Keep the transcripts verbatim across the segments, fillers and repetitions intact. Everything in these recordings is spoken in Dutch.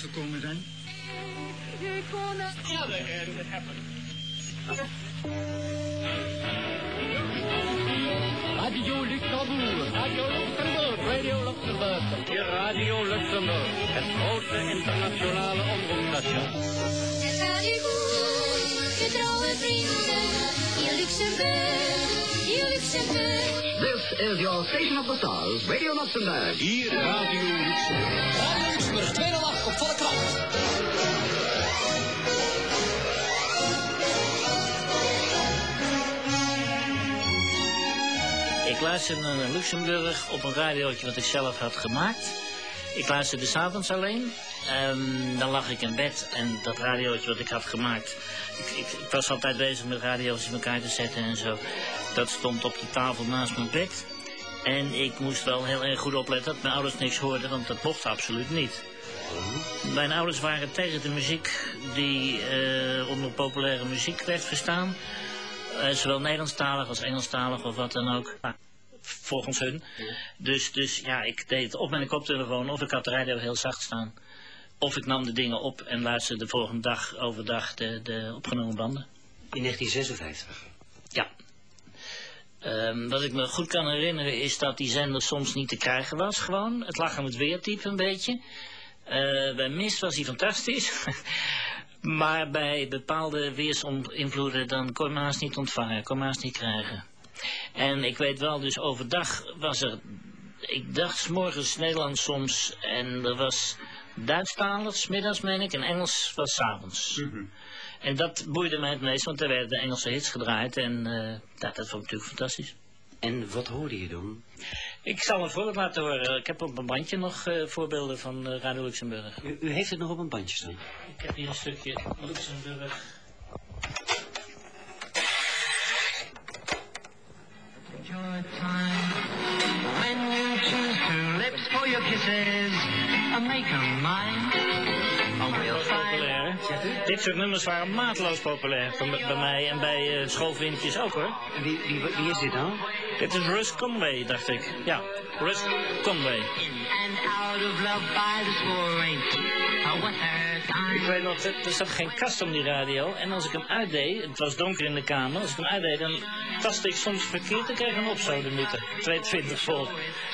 gekomen zijn? Ja, dat happened. Radio Luxembourg, Radio Luxembourg, Radio Luxembourg. Hier Radio Luxembourg, het grootste internationale omroepstation. Je trouwe vrienden, hier Luxembourg, hier Luxembourg. This is your station of the stars, Radio Luxembourg. Hier Radio Luxembourg. Radio Luxembourg, twee nul acht op volle kracht. Ik luisterde naar Luxemburg op een radiootje wat ik zelf had gemaakt. Ik luisterde 's avonds alleen. Um, dan lag ik in bed en dat radiootje wat ik had gemaakt... Ik, ik, ik was altijd bezig met radio's in elkaar te zetten en zo. Dat stond op de tafel naast mijn bed. En ik moest wel heel erg goed opletten dat mijn ouders niks hoorden, want dat mocht absoluut niet. Mijn ouders waren tegen de muziek die uh, onder populaire muziek werd verstaan. Uh, zowel Nederlandstalig als Engelstalig of wat dan ook. Nou, volgens hun. Dus, dus ja, ik deed het op mijn koptelefoon of ik had de radio heel zacht staan. Of ik nam de dingen op en luisterde de volgende dag overdag de, de opgenomen banden. In negentien zesenvijftig? Ja. Um, wat ik me goed kan herinneren is dat die zender soms niet te krijgen was gewoon. Het lag aan het weertype een beetje. Uh, bij mist was hij fantastisch. Maar bij bepaalde weersinvloeden dan kon je hem haast niet ontvangen, kon je hem haast niet krijgen. En ik weet wel, dus overdag was er, ik dacht 's morgens Nederlands soms en er was Duitsstalig, 's middags meen ik, en Engels was 's avonds. Mm-hmm. En dat boeide mij het meest, want er werden de Engelse hits gedraaid en uh, dat, dat vond ik natuurlijk fantastisch. En wat hoorde je dan? Ik zal een voorbeeld laten horen. Ik heb op een bandje nog uh, voorbeelden van uh, Radio Luxemburg. U, u heeft het nog op een bandje staan? Ik heb hier een stukje Luxemburg. Your time when you choose two lips for your kisses and make them mine. Populair, hè? Dit soort nummers waren mateloos populair bij, bij mij en bij uh, schoolvriendjes ook, hoor. Wie, wie, wie is dit dan? Dit is Russ Conway, dacht ik. Ja, Russ Conway. And out of love by the score Ik weet nog, er zat geen kast om die radio en als ik hem uitdeed, het was donker in de kamer, als ik hem uitdeed dan tastte ik soms verkeerd en kreeg hem op zo de minuten. tweeëntwintig vol.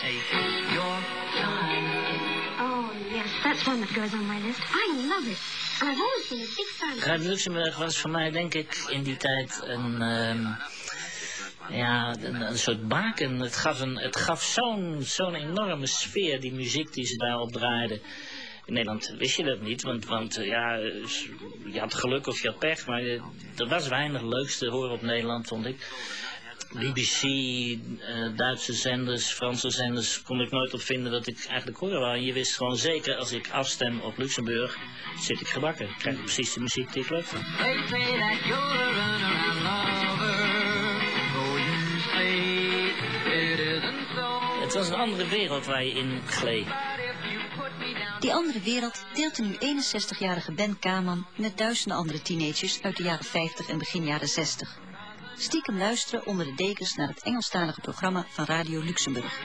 Oh, yes, that's one that goes on my list. I love it. And I've always been a big fan. Radio Luxemburg was voor mij, denk ik, in die tijd een, um, ja, een, een soort baken. Het gaf, een, het gaf zo'n zo'n enorme sfeer, die muziek die ze daarop draaiden. In Nederland wist je dat niet, want, want ja, je had geluk of je had pech, maar er was weinig leuks te horen op Nederland, vond ik. B B C, uh, Duitse zenders, Franse zenders, kon ik nooit op vinden dat ik eigenlijk horen wou. Je wist gewoon zeker, als ik afstem op Luxemburg, zit ik gebakken. Ik krijg precies de muziek die ik leuk vind. Het was een andere wereld waar je in gleed. Die andere wereld deelt de nu eenenzestigjarige Ben Kaman met duizenden andere teenagers uit de jaren vijftig en begin jaren zestig. Stiekem luisteren onder de dekens naar het Engelstalige programma van Radio Luxemburg.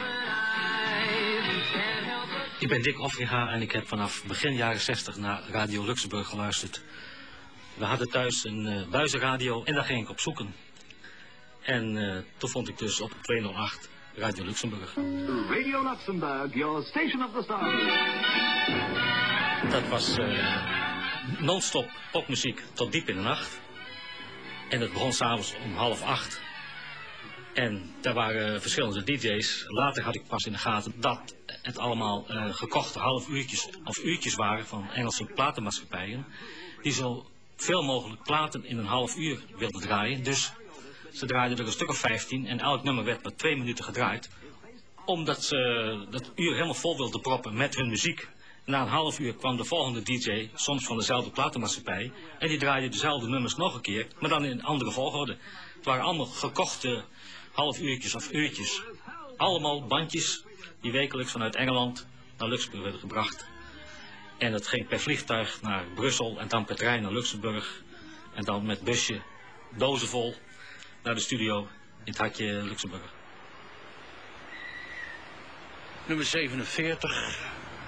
Ik ben Dick Offringa en ik heb vanaf begin jaren zestig naar Radio Luxemburg geluisterd. We hadden thuis een uh, buizenradio en daar ging ik op zoeken. En uh, toen vond ik dus op tweehonderdacht Radio Luxemburg. Radio Luxemburg, your station of the stars. Dat was uh, non-stop popmuziek tot diep in de nacht. En het begon s'avonds om half acht. En daar waren verschillende D J's. Later had ik pas in de gaten dat het allemaal uh, gekochte half uurtjes of uurtjes waren van Engelse platenmaatschappijen. Die zo veel mogelijk platen in een half uur wilden draaien. Dus ze draaiden er een stuk of vijftien en elk nummer werd maar twee minuten gedraaid. Omdat ze dat uur helemaal vol wilden proppen met hun muziek. Na een half uur kwam de volgende D J, soms van dezelfde platenmaatschappij. En die draaide dezelfde nummers nog een keer, maar dan in een andere volgorde. Het waren allemaal gekochte half uurtjes of uurtjes. Allemaal bandjes die wekelijks vanuit Engeland naar Luxemburg werden gebracht. En dat ging per vliegtuig naar Brussel en dan per trein naar Luxemburg. En dan met busje, dozen vol, naar de studio in het hartje Luxemburg. Nummer zevenenveertig.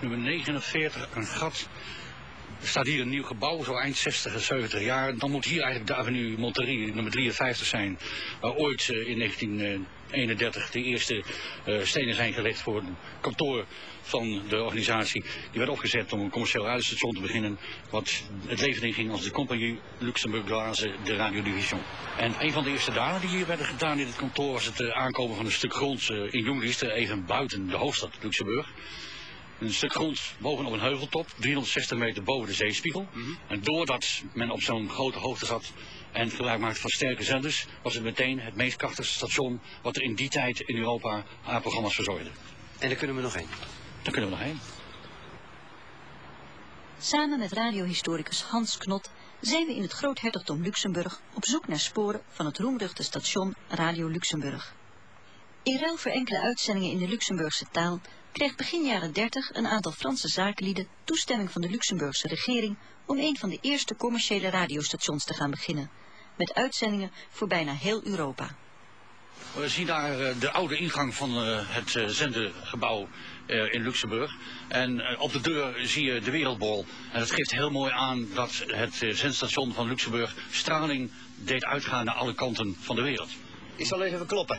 nummer negenenveertig, een gat. Er staat hier een nieuw gebouw, zo eind zestig en zeventig jaar. Dan moet hier eigenlijk de avenue Monterie, nummer drieënvijftig zijn. Waar ooit uh, in negentien eenendertig de eerste uh, stenen zijn gelegd voor het kantoor van de organisatie. Die werd opgezet om een commercieel radiostation te beginnen. Wat het leven in ging als de Compagnie Luxembourgoise de Radiodivision. En een van de eerste dagen die hier werden gedaan in het kantoor was het uh, aankomen van een stuk grond uh, in Jongriester, even buiten de hoofdstad Luxemburg. Een stuk grond bovenop een heuveltop, driehonderdzestig meter boven de zeespiegel. Mm-hmm. En doordat men op zo'n grote hoogte zat en gebruik maakte van sterke zenders, was het meteen het meest krachtige station wat er in die tijd in Europa aan programma's verzorgde. En daar kunnen we nog heen? Daar kunnen we nog heen. Samen met radiohistoricus Hans Knot zijn we in het Groothertogdom Luxemburg op zoek naar sporen van het roemruchte station Radio Luxemburg. In ruil voor enkele uitzendingen in de Luxemburgse taal kreeg begin jaren dertig een aantal Franse zakenlieden toestemming van de Luxemburgse regering om een van de eerste commerciële radiostations te gaan beginnen, met uitzendingen voor bijna heel Europa. We zien daar uh, de oude ingang van uh, het uh, zendergebouw uh, in Luxemburg. En uh, op de deur zie je de Wereldbol. En dat geeft heel mooi aan dat het uh, zendstation van Luxemburg straling deed uitgaan naar alle kanten van de wereld. Ik zal even kloppen.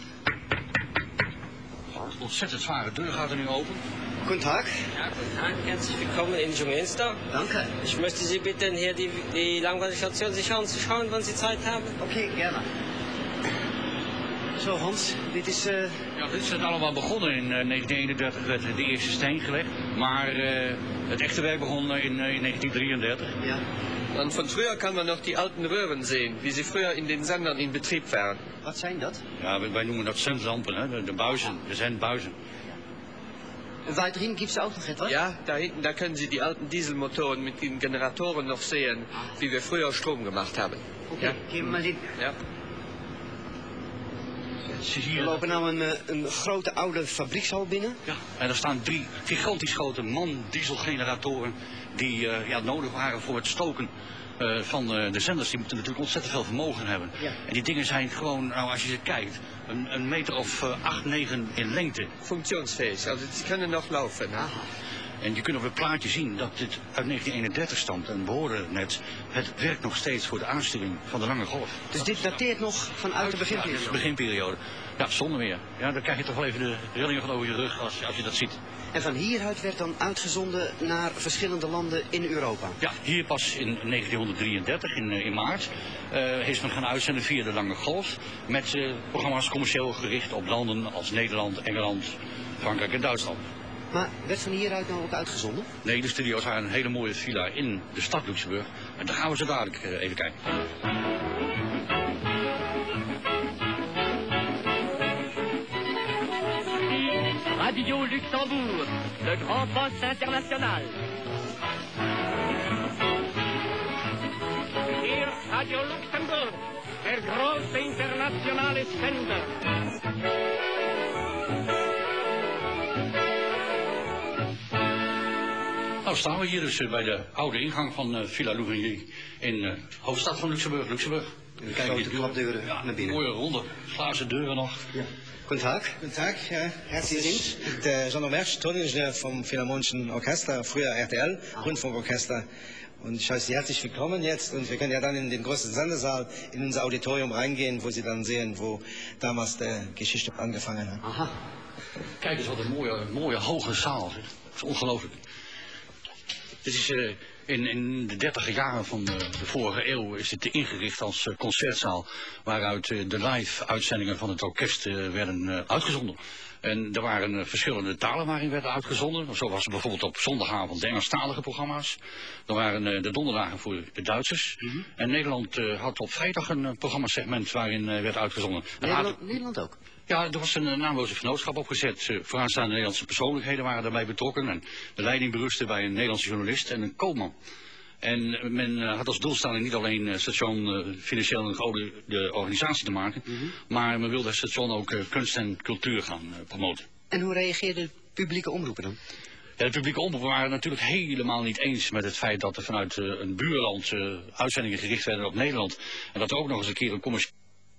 Een ontzettend zware deur gaat er nu open. Guten Tag. Ja, guten Tag. Herzlich willkommen in Jungmünster. Danke. Ich möchte Sie bitten, hier die, die Langweilig-Station sich anzuschauen, wenn Sie Zeit haben. Oké, okay, gerne. Zo Hans, dit is... Uh... Ja, dit is allemaal begonnen in uh, negentien eenendertig, werd de eerste steen gelegd. Maar uh, het echte werk begon in, uh, in negentien drieëndertig. Ja. Und von früher kann man noch die alten Röhren sehen, wie sie früher in den Sendern in Betrieb waren. Wat zijn dat? Ja, wij noemen dat zendlampen, hè? De, de buizen, de zendbuizen. Weiter hinten gibt es auch noch etwas? Ja, da hinten, da können Sie die alten Dieselmotoren mit den Generatoren noch sehen, wie wir früher Strom gemacht haben. Okay, ja. Gehen wir mal hin. Ja. We lopen nou een, een grote oude fabriekshal binnen. Ja, en er staan drie gigantisch grote man-dieselgeneratoren die uh, ja, nodig waren voor het stoken uh, van uh, de zenders. Die moeten natuurlijk ontzettend veel vermogen hebben. Ja. En die dingen zijn gewoon, nou als je ze kijkt, een, een meter of uh, acht, negen in lengte. Funktionsfähig, also die kunnen nog lopen. Hè? En je kunt op het plaatje zien dat dit uit negentien eenendertig stamt en we hoorden net, het werkt nog steeds voor de aansturing van de lange golf. Dus dit dateert nog vanuit de beginperiode? Ja, de beginperiode. Ja, zonder meer. Ja, dan krijg je toch wel even de rillingen van over je rug als, als je dat ziet. En van hieruit werd dan uitgezonden naar verschillende landen in Europa? Ja, hier pas in negentien drieëndertig, in, in maart, uh, is men gaan uitzenden via de lange golf. Met uh, programma's commercieel gericht op landen als Nederland, Engeland, Frankrijk en Duitsland. Maar werd van hieruit nou ook uitgezonden? Nee, de studio's waren een hele mooie villa in de stad Luxemburg. En daar gaan we zo dadelijk uh, even kijken. Radio Luxembourg, le grand poste international. Hier Radio Luxembourg, der große internationale Sender. Nou staan we hier dus uh, bij de oude ingang van uh, Villa Louvigny in de uh, hoofdstad van Luxemburg. Luxemburg. De grote klapdeuren ja, naar binnen. Mooie ronde glazen deuren nog. Ja. Guten Tag. Guten Tag, ja, herzlich. Ich bin der Jean Mersch, Toningenieur vom Philharmonischen Orchester, früher R T L, Rundfunkorchester. Und ich heiße Sie herzlich willkommen jetzt und wir können ja dann in den großen Sendesaal, in unser Auditorium reingehen, wo Sie dann sehen, wo damals die Geschichte angefangen hat. Aha. Kijk eens wat een mooie, mooie hoge zaal. Zeg. Dat is ongelooflijk. Dit is uh, in, in de dertiger jaren van de, de vorige eeuw is dit ingericht als uh, concertzaal, waaruit uh, de live uitzendingen van het orkest uh, werden uh, uitgezonden. En er waren uh, verschillende talen waarin werden uitgezonden. Zo was er bijvoorbeeld op zondagavond de Engelstalige programma's. Er waren uh, de donderdagen voor de Duitsers. Mm-hmm. En Nederland uh, had op vrijdag een uh, programmasegment waarin uh, werd uitgezonden. Nederland, had... Nederland ook? Ja, er was een uh, naamloze vennootschap opgezet. Uh, vooraanstaande Nederlandse persoonlijkheden waren daarbij betrokken. En de leiding berustte bij een Nederlandse journalist en een koopman. En men uh, had als doelstelling niet alleen uh, station uh, financieel een goede de organisatie te maken, mm-hmm. maar men wilde het station ook uh, kunst en cultuur gaan uh, promoten. En hoe reageerden de publieke omroepen dan? Ja, de publieke omroepen waren natuurlijk helemaal niet eens met het feit dat er vanuit uh, een buurland uh, uitzendingen gericht werden op Nederland. En dat er ook nog eens een keer een commerciële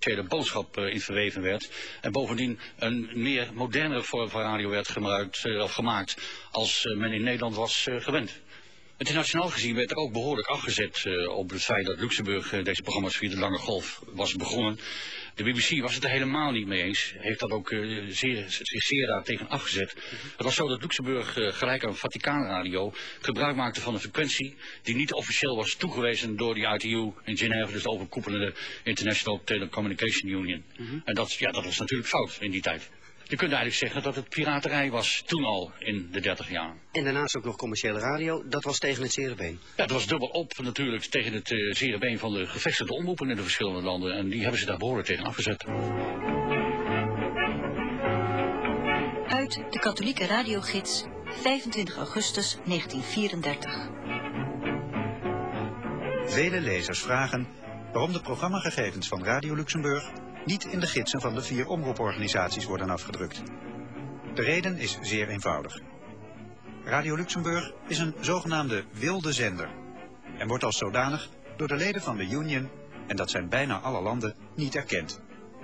de boodschap uh, in verweven werd. En bovendien een meer modernere vorm van radio werd gebruikt, uh, of gemaakt als uh, men in Nederland was uh, gewend. Internationaal gezien werd er ook behoorlijk afgezet uh, op het feit dat Luxemburg uh, deze programma's via de lange golf was begonnen. De B B C was het er helemaal niet mee eens, heeft dat ook uh, zeer, zeer daar tegen afgezet. Mm-hmm. Het was zo dat Luxemburg uh, gelijk aan Vaticaanradio gebruik maakte van een frequentie die niet officieel was toegewezen door die I T U in Genève, dus de overkoepelende International Telecommunication Union. Mm-hmm. En dat, ja, dat was natuurlijk fout in die tijd. Je kunt eigenlijk zeggen dat het piraterij was toen al in de dertig jaar. En daarnaast ook nog commerciële radio, dat was tegen het zere been. Ja, dat was dubbel op natuurlijk tegen het uh, zere been van de gevestigde omroepen in de verschillende landen. En die hebben ze daar behoorlijk tegen afgezet. Uit de katholieke radiogids, vijfentwintig augustus negentien vierendertig. Vele lezers vragen waarom de programmagegevens van Radio Luxemburg niet in de gidsen van de vier omroeporganisaties worden afgedrukt. De reden is zeer eenvoudig. Radio Luxemburg is een zogenaamde wilde zender en wordt als zodanig door de leden van de Union, en dat zijn bijna alle landen, niet erkend.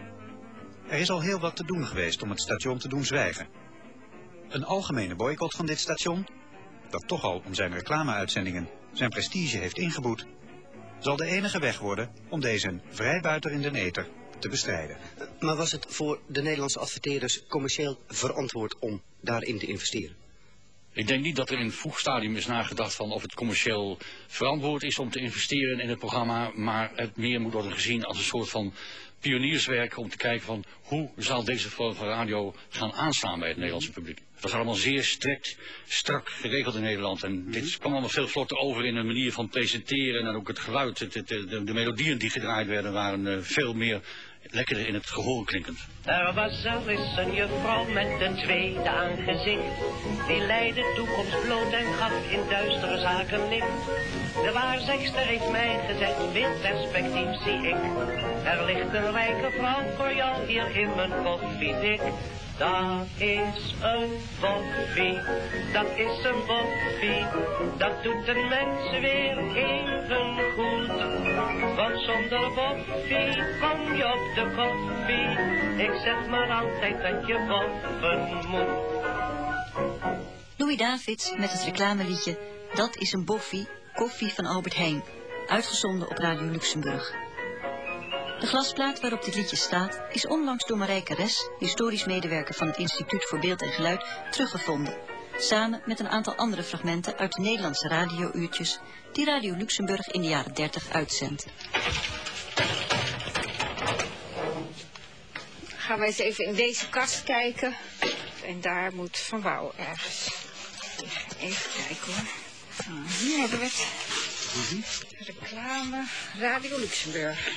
Er is al heel wat te doen geweest om het station te doen zwijgen. Een algemene boycott van dit station, dat toch al om zijn reclameuitzendingen zijn prestige heeft ingeboet, zal de enige weg worden om deze vrijbuiter in den ether te bestrijden. Maar was het voor de Nederlandse adverteerders commercieel verantwoord om daarin te investeren? Ik denk niet dat er in een vroeg stadium is nagedacht van of het commercieel verantwoord is om te investeren in het programma, maar het meer moet worden gezien als een soort van pionierswerk om te kijken van hoe zal deze vorm van radio gaan aanslaan bij het Nederlandse publiek. Het was allemaal zeer strikt, strak geregeld in Nederland en mm-hmm. dit kwam allemaal veel vlotter over in een manier van presenteren en ook het geluid, het, het, de, de melodieën die gedraaid werden waren uh, veel meer lekkerder in het gehoor klinkend. Er was er eens een juffrouw met een tweede aangezicht, die leidde toekomst bloot en gaf in duistere zaken licht. De waarzegster heeft mij gezegd, veel perspectief zie ik. Er ligt een rijke vrouw voor jou hier in mijn koffiedik. Dat is een boffie, dat is een boffie, dat doet een mens weer even goed. Want zonder boffie kom je op de koffie, ik zeg maar altijd dat je boffen moet. Louis Davids met het reclameliedje Dat is een boffie, koffie van Albert Heijn, uitgezonden op Radio Luxemburg. De glasplaat waarop dit liedje staat is onlangs door Marijke Res, historisch medewerker van het Instituut voor Beeld en Geluid, teruggevonden. Samen met een aantal andere fragmenten uit de Nederlandse radiouurtjes die Radio Luxemburg in de jaren dertig uitzendt. Gaan we eens even in deze kast kijken. En daar moet Van Wouw ergens. Even kijken hoor. Nou, hier hebben we het. Mm-hmm. Reclame, Radio Luxemburg.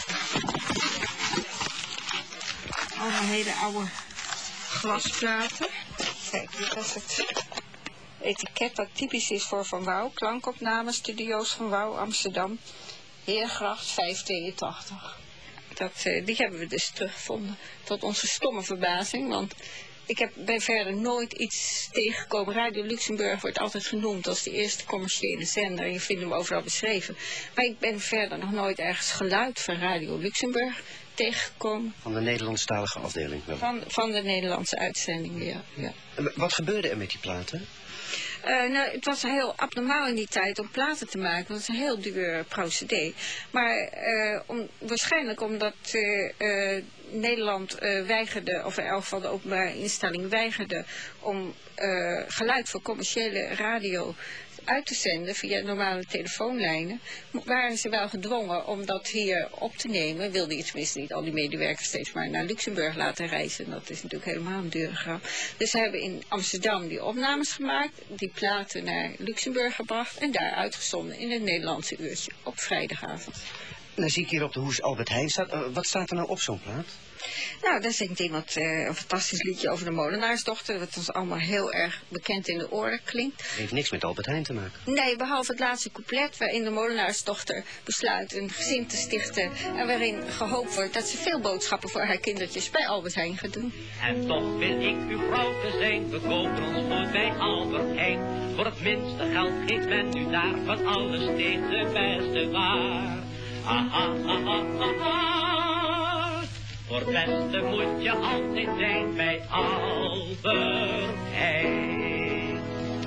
Allemaal hele oude glasplaten. Kijk, dit was het etiket dat typisch is voor Van Wouw. Klankopname, studio's Van Wouw, Amsterdam. Heergracht vijf tweeëntachtig. Dat, uh, die hebben we dus teruggevonden. Tot onze stomme verbazing, want ik heb bij verder nooit iets tegengekomen. Radio Luxemburg wordt altijd genoemd als de eerste commerciële zender. Je vindt hem overal beschreven. Maar ik ben verder nog nooit ergens geluid van Radio Luxemburg tegengekomen. Van de Nederlandstalige afdeling wel? Van, van de Nederlandse uitzending, ja. ja. Wat gebeurde er met die platen? Uh, nou, het was heel abnormaal in die tijd om platen te maken. Dat was een heel duur procedé. Maar uh, om, waarschijnlijk omdat uh, uh, Nederland uh, weigerde, of in elk geval de openbare instelling weigerde om uh, geluid voor commerciële radio uit te zenden via normale telefoonlijnen, waren ze wel gedwongen om dat hier op te nemen. Wilde je tenminste niet al die medewerkers steeds maar naar Luxemburg laten reizen. Dat is natuurlijk helemaal een dure grap. Dus ze hebben in Amsterdam die opnames gemaakt, die platen naar Luxemburg gebracht en daar uitgezonden in het Nederlandse uurtje op vrijdagavond. Nou zie ik hier op de hoes Albert Heijn staat. Uh, wat staat er nou op zo'n plaat? Nou, daar zingt iemand uh, een fantastisch liedje over de molenaarsdochter, wat ons allemaal heel erg bekend in de oren klinkt. Het heeft niks met Albert Heijn te maken. Nee, behalve het laatste couplet waarin de molenaarsdochter besluit een gezin te stichten en waarin gehoopt wordt dat ze veel boodschappen voor haar kindertjes bij Albert Heijn gaat doen. En toch wil ik uw vrouw te zijn, we kopen ons voor bij Albert Heijn. Voor het minste geld geeft men u daar van alles steeds de beste waar. Ah, ah, ah, ah, ah, ah. Voor het beste moet je altijd zijn bij Albert Heijn.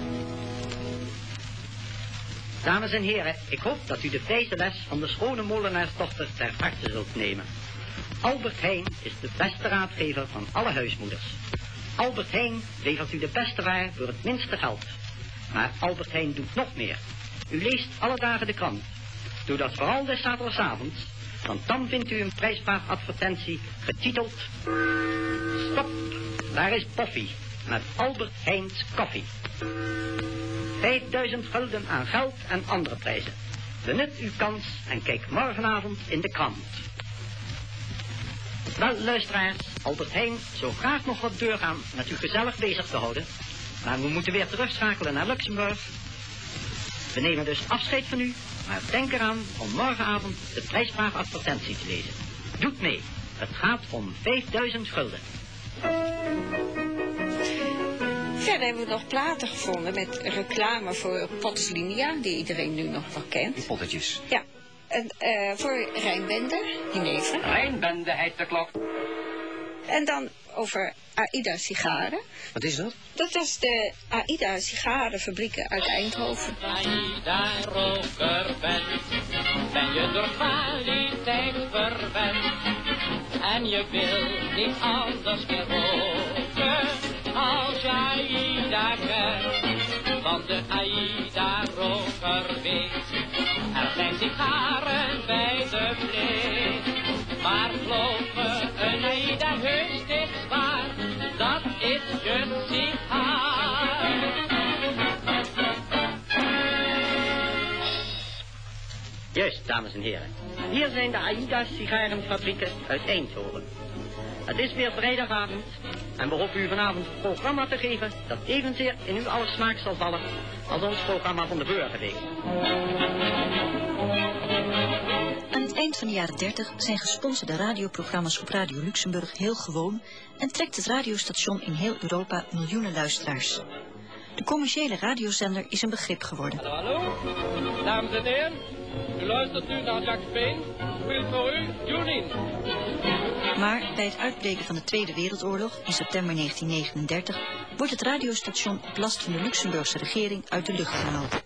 Dames en heren, ik hoop dat u de wijze les van de schone molenaarsdochter ter harte zult nemen. Albert Heijn is de beste raadgever van alle huismoeders. Albert Heijn levert u de beste waar voor het minste geld. Maar Albert Heijn doet nog meer. U leest alle dagen de krant. Doe dat vooral des zaterdagavonds, want dan vindt u een prijsvraagadvertentie getiteld Stop, daar is Poffie, met Albert Heijns koffie. vijfduizend gulden aan geld en andere prijzen. Benut uw kans en kijk morgenavond in de krant. Wel, luisteraars, Albert Heijn zou graag nog wat doorgaan met u gezellig bezig te houden. Maar we moeten weer terugschakelen naar Luxemburg. We nemen dus afscheid van u, maar denk eraan om morgenavond de prijsvraagadvertentie te lezen. Doet mee, het gaat om vijfduizend gulden. Verder hebben we nog platen gevonden met reclame voor Pots Linea, die iedereen nu nog wel kent. Die pottetjes. Ja, en uh, voor Rijnbende, Jenever. Rijnbende heet de klok. En dan over Aida sigaren. Wat is dat? Dat was de Aida sigarenfabrieken uit Eindhoven. Aida roker bent, ben je door kwaliteit verwend. En je wil niet anders meer roken als je Aida kent. Want de Aida roker weet, er zijn sigaren bij de pleeg. Maar geloof me, een Aida heus is waar, dat is je sigaar. Juist, dames en heren. Hier zijn de Aida sigarenfabrieken uit Eindhoven. Het is weer vrijdagavond en we hopen u vanavond een programma te geven dat evenzeer in uw alle smaak zal vallen als ons programma van de vorige week. Aan het eind van de jaren dertig zijn gesponsorde radioprogramma's op Radio Luxemburg heel gewoon en trekt het radiostation in heel Europa miljoenen luisteraars. De commerciële radiozender is een begrip geworden. Hallo, hallo, dames en heren, u luistert nu naar Jacques Payne, speelt voor u Junin. Maar bij het uitbreken van de Tweede Wereldoorlog in september negentien negenendertig wordt het radiostation op last van de Luxemburgse regering uit de lucht gehaald.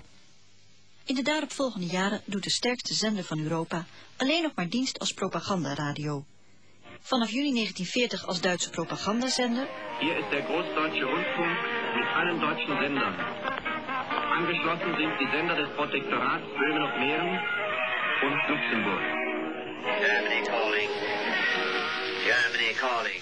In de daaropvolgende jaren doet de sterkste zender van Europa alleen nog maar dienst als propagandaradio. Vanaf juni negentien veertig als Duitse propagandazender. Hier ist der Großdeutsche Rundfunk mit allen deutschen Sendern. Angeschlossen sind die Sender des Protektorats Böhmen und Mähren und Luxemburg. Germany calling. Germany calling.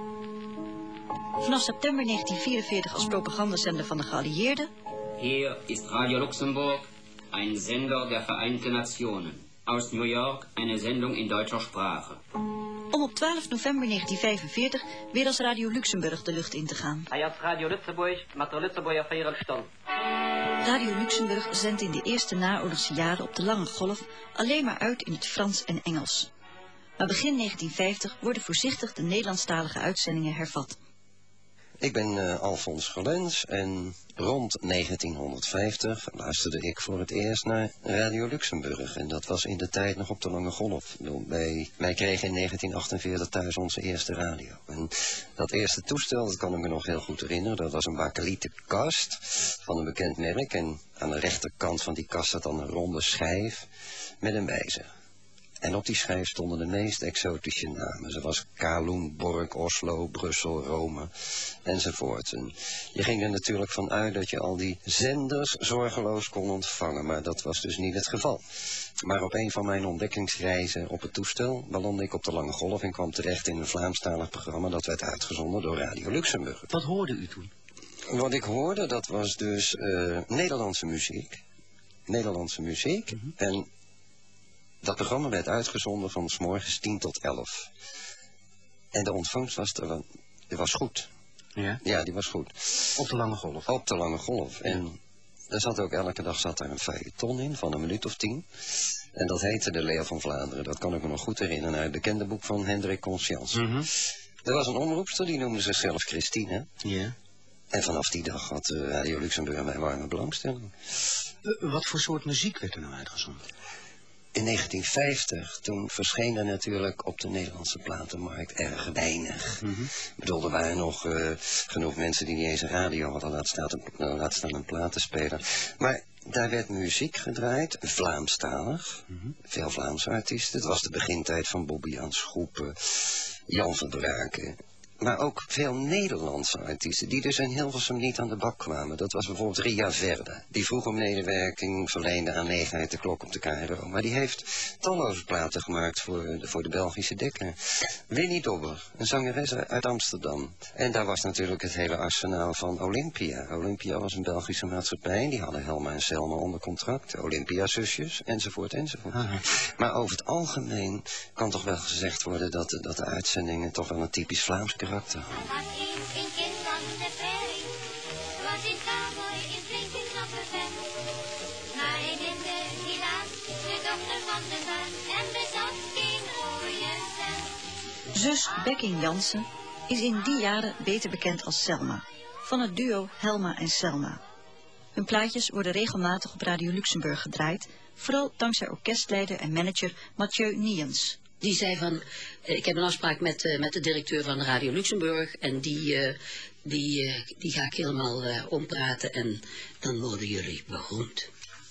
Vanaf september negentien vierenveertig als propagandazender van de geallieerden. Hier ist Radio Luxemburg, ein Sender der Vereinten Nationen. Aus New York eine Sendung in deutscher Sprache. Om op twaalf november negentien vijfenveertig weer als Radio Luxemburg de lucht in te gaan. Hij had Radio Luxemburg met de Luxemburger Vierelston. Radio Luxemburg zendt in de eerste naoorlogse jaren op de lange golf alleen maar uit in het Frans en Engels. Maar begin negentien vijftig worden voorzichtig de Nederlandstalige uitzendingen hervat. Ik ben uh, Alfons Gerlens en rond negentienhonderdvijftig luisterde ik voor het eerst naar Radio Luxemburg. En dat was in de tijd nog op de lange golf. Wij, wij kregen in negentien achtenveertig thuis onze eerste radio. En dat eerste toestel, dat kan ik me nog heel goed herinneren, dat was een bakelieten kast van een bekend merk. En aan de rechterkant van die kast zat dan een ronde schijf met een wijzer. En op die schijf stonden de meest exotische namen, zoals Kaloen, Bork, Oslo, Brussel, Rome, enzovoort. En je ging er natuurlijk van uit dat je al die zenders zorgeloos kon ontvangen, maar dat was dus niet het geval. Maar op een van mijn ontdekkingsreizen op het toestel belandde ik op de lange golf en kwam terecht in een Vlaamstalig programma dat werd uitgezonden door Radio Luxemburg. Wat hoorde u toen? Wat ik hoorde, dat was dus uh, Nederlandse muziek. Nederlandse muziek. Mm-hmm. En dat programma werd uitgezonden van 's morgens tien tot elf. En de ontvangst was, er, die was goed. Ja? Ja, die was goed. Op de lange golf? Op de lange golf. Ja. En er zat ook elke dag zat er een feuilleton in van een minuut of tien. En dat heette De Leeuw van Vlaanderen. Dat kan ik me nog goed herinneren uit het bekende boek van Hendrik Conscience. Mm-hmm. Er was een omroepster, die noemde zichzelf Christine. Ja. En vanaf die dag had uh, Radio Luxemburg mijn warme belangstelling. Uh, wat voor soort muziek werd er nou uitgezonden? in negentien vijftig, toen verscheen er natuurlijk op de Nederlandse platenmarkt erg weinig. Mm-hmm. Ik bedoel, er waren nog uh, genoeg mensen die niet eens een radio hadden, laat staan, uh, laat staan een platenspeler. Maar daar werd muziek gedraaid, Vlaamstalig, mm-hmm. veel Vlaamse artiesten. Het was de begintijd van Bobby Jans groepen, Jan Verbraken. Maar ook veel Nederlandse artiesten die dus in Hilversum niet aan de bak kwamen. Dat was bijvoorbeeld Ria Verde. Die vroeg om medewerking, verleende aan negenheid de klok op de K R O. Maar die heeft talloze platen gemaakt voor de, voor de Belgische dikker. Winnie Dobber, een zangeres uit Amsterdam. En daar was natuurlijk het hele arsenaal van Olympia. Olympia was een Belgische maatschappij. Die hadden Helma en Selma onder contract. Olympia-zusjes, enzovoort, enzovoort. Aha. Maar over het algemeen kan toch wel gezegd worden dat, dat de uitzendingen toch wel een typisch Vlaams karakter hadden. Was eens een kind van de prairie, was in cowboy in flinke knappe vet. Maar hij minde helaas de dochter van de baas en bezat geen rode cent. Zus Bekking Jansen is in die jaren beter bekend als Selma, van het duo Helma en Selma. Hun plaatjes worden regelmatig op Radio Luxemburg gedraaid, vooral dankzij orkestleider en manager Mathieu Niens. Die zei van, uh, ik heb een afspraak met, uh, met de directeur van Radio Luxemburg en die, uh, die, uh, die ga ik helemaal uh, ompraten en dan worden jullie beroemd.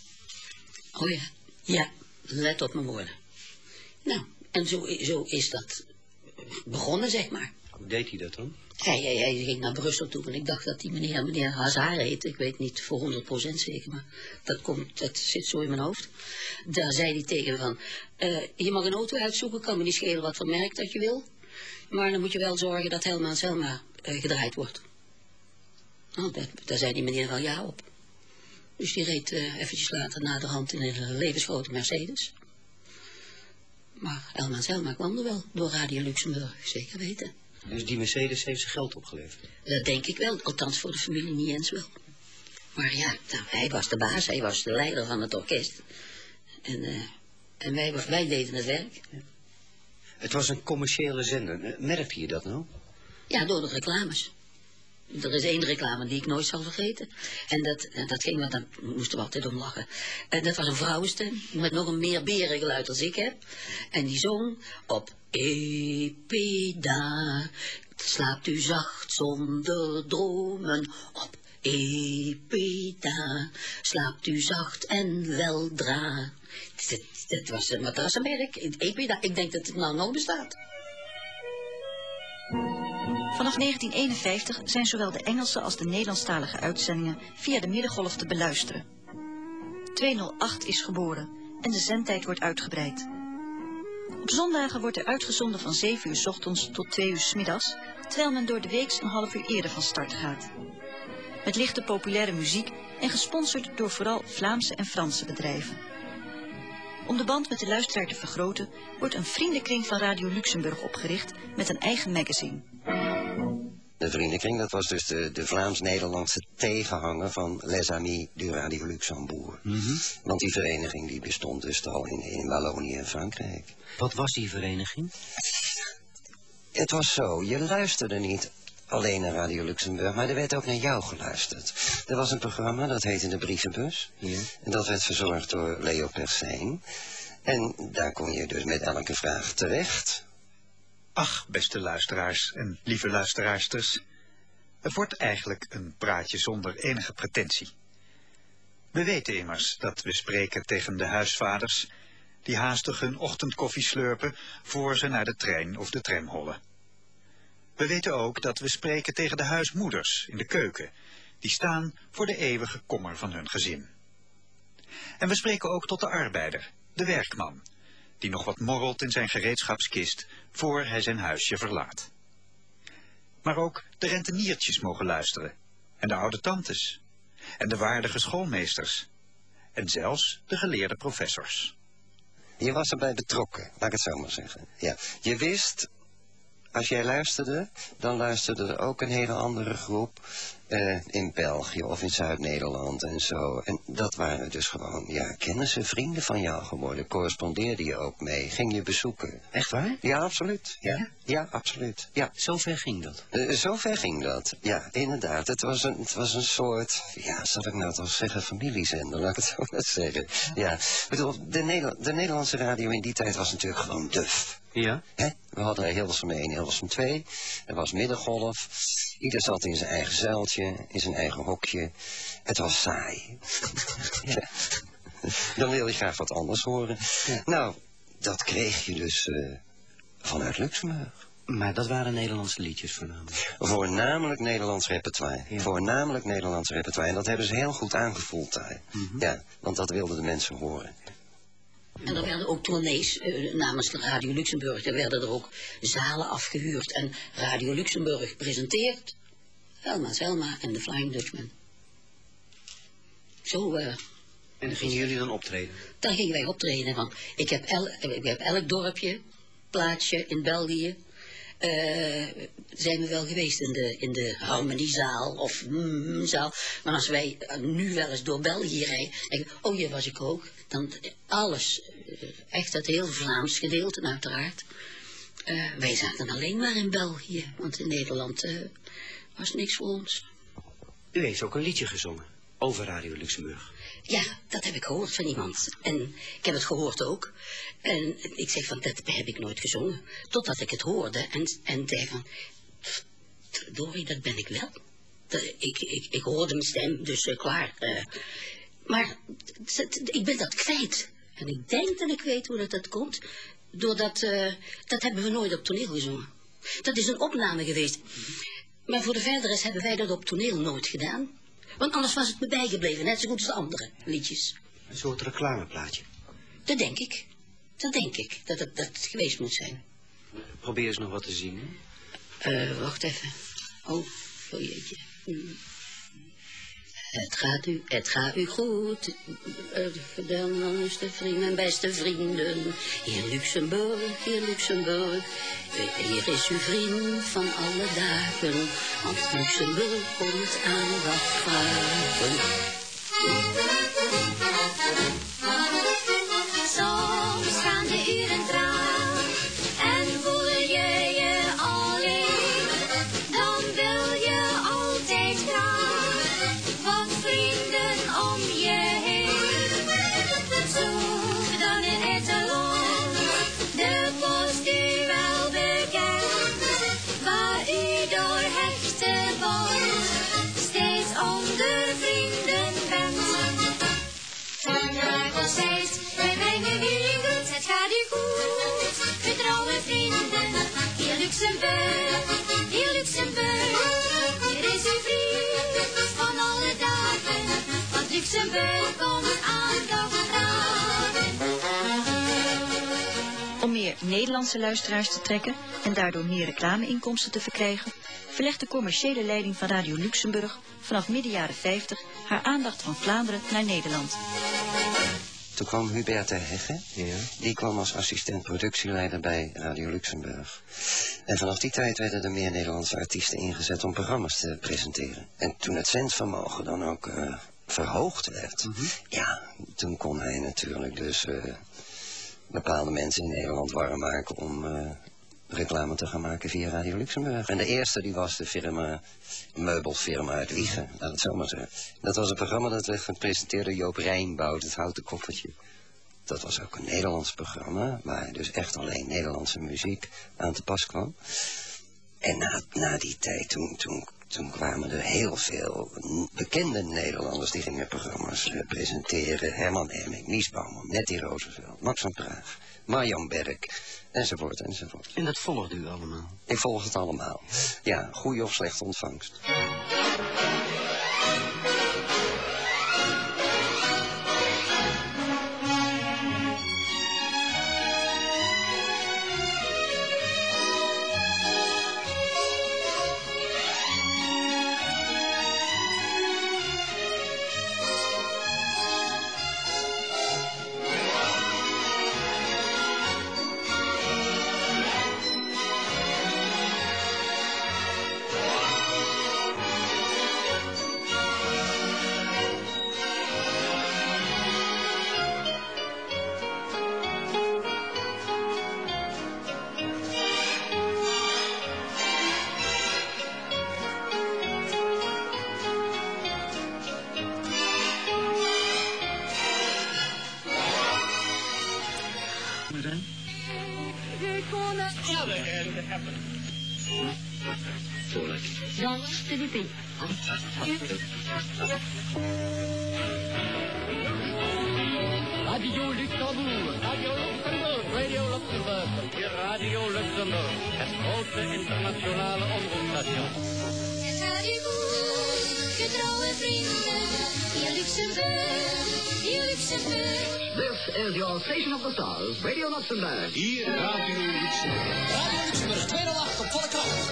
Oh ja, ja, let op mijn woorden. Nou, en zo, zo is dat begonnen, zeg maar. Hoe deed hij dat dan? Hij, hij, hij ging naar Brussel toe en ik dacht dat die meneer, meneer Hazard heet. Ik weet niet voor honderd procent zeker, maar dat, komt, dat zit zo in mijn hoofd. Daar zei hij tegen van, uh, je mag een auto uitzoeken, kan me niet schelen wat voor merk dat je wil. Maar dan moet je wel zorgen dat Helma en Selma uh, gedraaid wordt. Nou, daar, daar zei die meneer wel ja op. Dus die reed uh, eventjes later naderhand in een levensgrote Mercedes. Maar Helma en Selma kwam er wel door Radio Luxemburg, zeker weten. Dus die Mercedes heeft zijn geld opgeleverd? Dat denk ik wel, althans voor de familie Niens wel. Maar ja, nou, hij was de baas, hij was de leider van het orkest. En, uh, en wij, wij deden het werk. Ja. Het was een commerciële zender, merkte je dat nou? Ja, door de reclames. Er is één reclame die ik nooit zal vergeten. En dat, dat ging, want daar moesten we altijd om lachen. En dat was een vrouwenstem, met nog een meer berengeluid als ik heb. En die zong op Epida, slaapt u zacht zonder dromen. Op Epida, slaapt u zacht en weldra. Dat, dat was een matrassenmerk, Epida. Ik denk dat het nou nog bestaat. Vanaf negentien eenenvijftig zijn zowel de Engelse als de Nederlandstalige uitzendingen via de middengolf te beluisteren. tweehonderdacht is geboren en de zendtijd wordt uitgebreid. Op zondagen wordt er uitgezonden van zeven uur 's ochtends tot twee uur 's middags, terwijl men door de week een half uur eerder van start gaat. Met lichte populaire muziek en gesponsord door vooral Vlaamse en Franse bedrijven. Om de band met de luisteraar te vergroten, wordt een vriendenkring van Radio Luxemburg opgericht met een eigen magazine. De vriendenkring, dat was dus de, de Vlaams-Nederlandse tegenhanger van Les Amis du Radio Luxembourg. Mm-hmm. Want die vereniging die bestond dus al in, in Wallonië en Frankrijk. Wat was die vereniging? Het was zo, je luisterde niet alleen naar Radio Luxemburg, maar er werd ook naar jou geluisterd. Er was een programma, dat heette De Brievenbus. Ja. En dat werd verzorgd door Leo Persijn. En daar kon je dus met elke vraag terecht. Ach, beste luisteraars en lieve luisteraarsters. Het wordt eigenlijk een praatje zonder enige pretentie. We weten immers dat we spreken tegen de huisvaders die haastig hun ochtendkoffie slurpen voor ze naar de trein of de tram hollen. We weten ook dat we spreken tegen de huismoeders in de keuken, die staan voor de eeuwige kommer van hun gezin. En we spreken ook tot de arbeider, de werkman, die nog wat morrelt in zijn gereedschapskist voor hij zijn huisje verlaat. Maar ook de renteniertjes mogen luisteren, en de oude tantes, en de waardige schoolmeesters, en zelfs de geleerde professors. Je was erbij betrokken, laat ik het zo maar zeggen. Ja, je wist als jij luisterde, dan luisterde er ook een hele andere groep uh, in België of in Zuid-Nederland en zo. En dat waren dus gewoon, ja, kennissen, vrienden van jou geworden. Correspondeerde je ook mee, ging je bezoeken. Echt waar? Ja, absoluut. Ja, ja, ja absoluut. Ja. Zo ver ging dat? Uh, zo ver ging dat, ja, inderdaad. Het was een, het was een soort, ja, zal ik nou toch zeggen, familiezender, laat ik het zo maar zeggen. Ja, ik bedoel, de, Neder de Nederlandse radio in die tijd was natuurlijk gewoon duf. Ja? Hè? We hadden Hilversum één, Hilversum twee. Er was Middengolf. Ieder zat in zijn eigen zuiltje, in zijn eigen hokje. Het was saai. Ja. Dan wil je graag wat anders horen. Ja. Nou, dat kreeg je dus uh, vanuit Luxemburg. Maar dat waren Nederlandse liedjes voornamelijk? Voornamelijk Nederlands repertoire. Ja. Voornamelijk Nederlands repertoire. En dat hebben ze heel goed aangevoeld daar. Mm-hmm. Ja, want dat wilden de mensen horen. En er werden ook tournees uh, namens Radio Luxemburg. Er werden er ook zalen afgehuurd. En Radio Luxemburg presenteert Helma Selma en de Flying Dutchman. Zo. Uh, en dan gingen jullie dan optreden? Dan gingen wij optreden. Want ik heb, el, ik heb elk dorpje, plaatsje in België. Uh, zijn we wel geweest in de, in de harmoniezaal of mm, zaal. Maar als wij uh, nu wel eens door België rijden, denk ik, oh hier was ik ook. Dan alles, uh, echt het heel Vlaams gedeelte uiteraard. Uh, wij zaten alleen maar in België, want in Nederland uh, was niks voor ons. U heeft ook een liedje gezongen over Radio Luxemburg. Ja, dat heb ik gehoord van iemand. En ik heb het gehoord ook. En ik zeg van, dat heb ik nooit gezongen. Totdat ik het hoorde en, en dacht van, Dori, dat ben ik wel. Dat, ik, ik, ik hoorde mijn stem, dus uh, klaar. Uh, maar ik ben dat kwijt. En ik denk dat ik weet hoe dat, dat komt. Doordat, uh, dat hebben we nooit op toneel gezongen. Dat is een opname geweest. Maar voor de verdere hebben wij dat op toneel nooit gedaan. Want anders was het me bijgebleven, net zo goed als de andere liedjes. Een soort reclameplaatje. Dat denk ik. Dat denk ik, dat het, dat het geweest moet zijn. Probeer eens nog wat te zien. Uh, wacht even. Oh, oh jeetje. Hmm. Het gaat u, het gaat u goed. De langste vrienden, mijn beste vrienden. Hier Luxemburg, hier Luxemburg. Hier is uw vriend van alle dagen. Want Luxemburg komt aan wat vragen. Soms gaan de uren traag en voel je je alleen. Dan wil je altijd graag wat vrienden om je heen. Zoek dan een etalon, de post u wel bekend, waar u door hechte bond steeds onder vrienden bent. Vandaag was steeds, wij brengen jullie goed, het gaat u goed, getrouwe vrienden. Hier Luxemburg, hier Luxemburg, hier is uw vriend van alle dagen, want Luxemburg komt aan dag vragen. Om meer Nederlandse luisteraars te trekken en daardoor meer reclameinkomsten te verkrijgen, verlegt de commerciële leiding van Radio Luxemburg vanaf midden jaren vijftig haar aandacht van Vlaanderen naar Nederland. Toen kwam Hubert ter Hegge, ja. Die kwam als assistent productieleider bij Radio Luxemburg. En vanaf die tijd werden er meer Nederlandse artiesten ingezet om programma's te presenteren. En toen het zendvermogen dan ook uh, verhoogd werd, mm-hmm. Ja, toen kon hij natuurlijk dus uh, bepaalde mensen in Nederland warm maken om uh, reclame te gaan maken via Radio Luxemburg. En de eerste die was de firma, meubelfirma uit Wiegen, laat het zo maar zeggen. Dat was een programma dat werd gepresenteerd door Joop Rijnboud, het houten koffertje. Dat was ook een Nederlands programma, waar dus echt alleen Nederlandse muziek aan te pas kwam. En na, na die tijd, toen, toen, toen kwamen er heel veel bekende Nederlanders die gingen programma's uh, presenteren. Herman Emmink, Mies Bouwman, Nettie Roosevelt, Max van Praag, Marjan Berg, enzovoort, enzovoort. En dat volgde u allemaal? Ik volg het allemaal. Ja, goede of slechte ontvangst. Radio Luxembourg, Radio Luxembourg, Radio Luxembourg, je Radio Luxembourg, het grootste internationale omroepstation. Ga u goed, getrouwe vrienden, hier Luxembourg, hier Luxembourg. This is your station of the stars, Radio Luxembourg. Hier Radio Luxembourg. Radio Luxembourg, twee nul acht op volle kracht.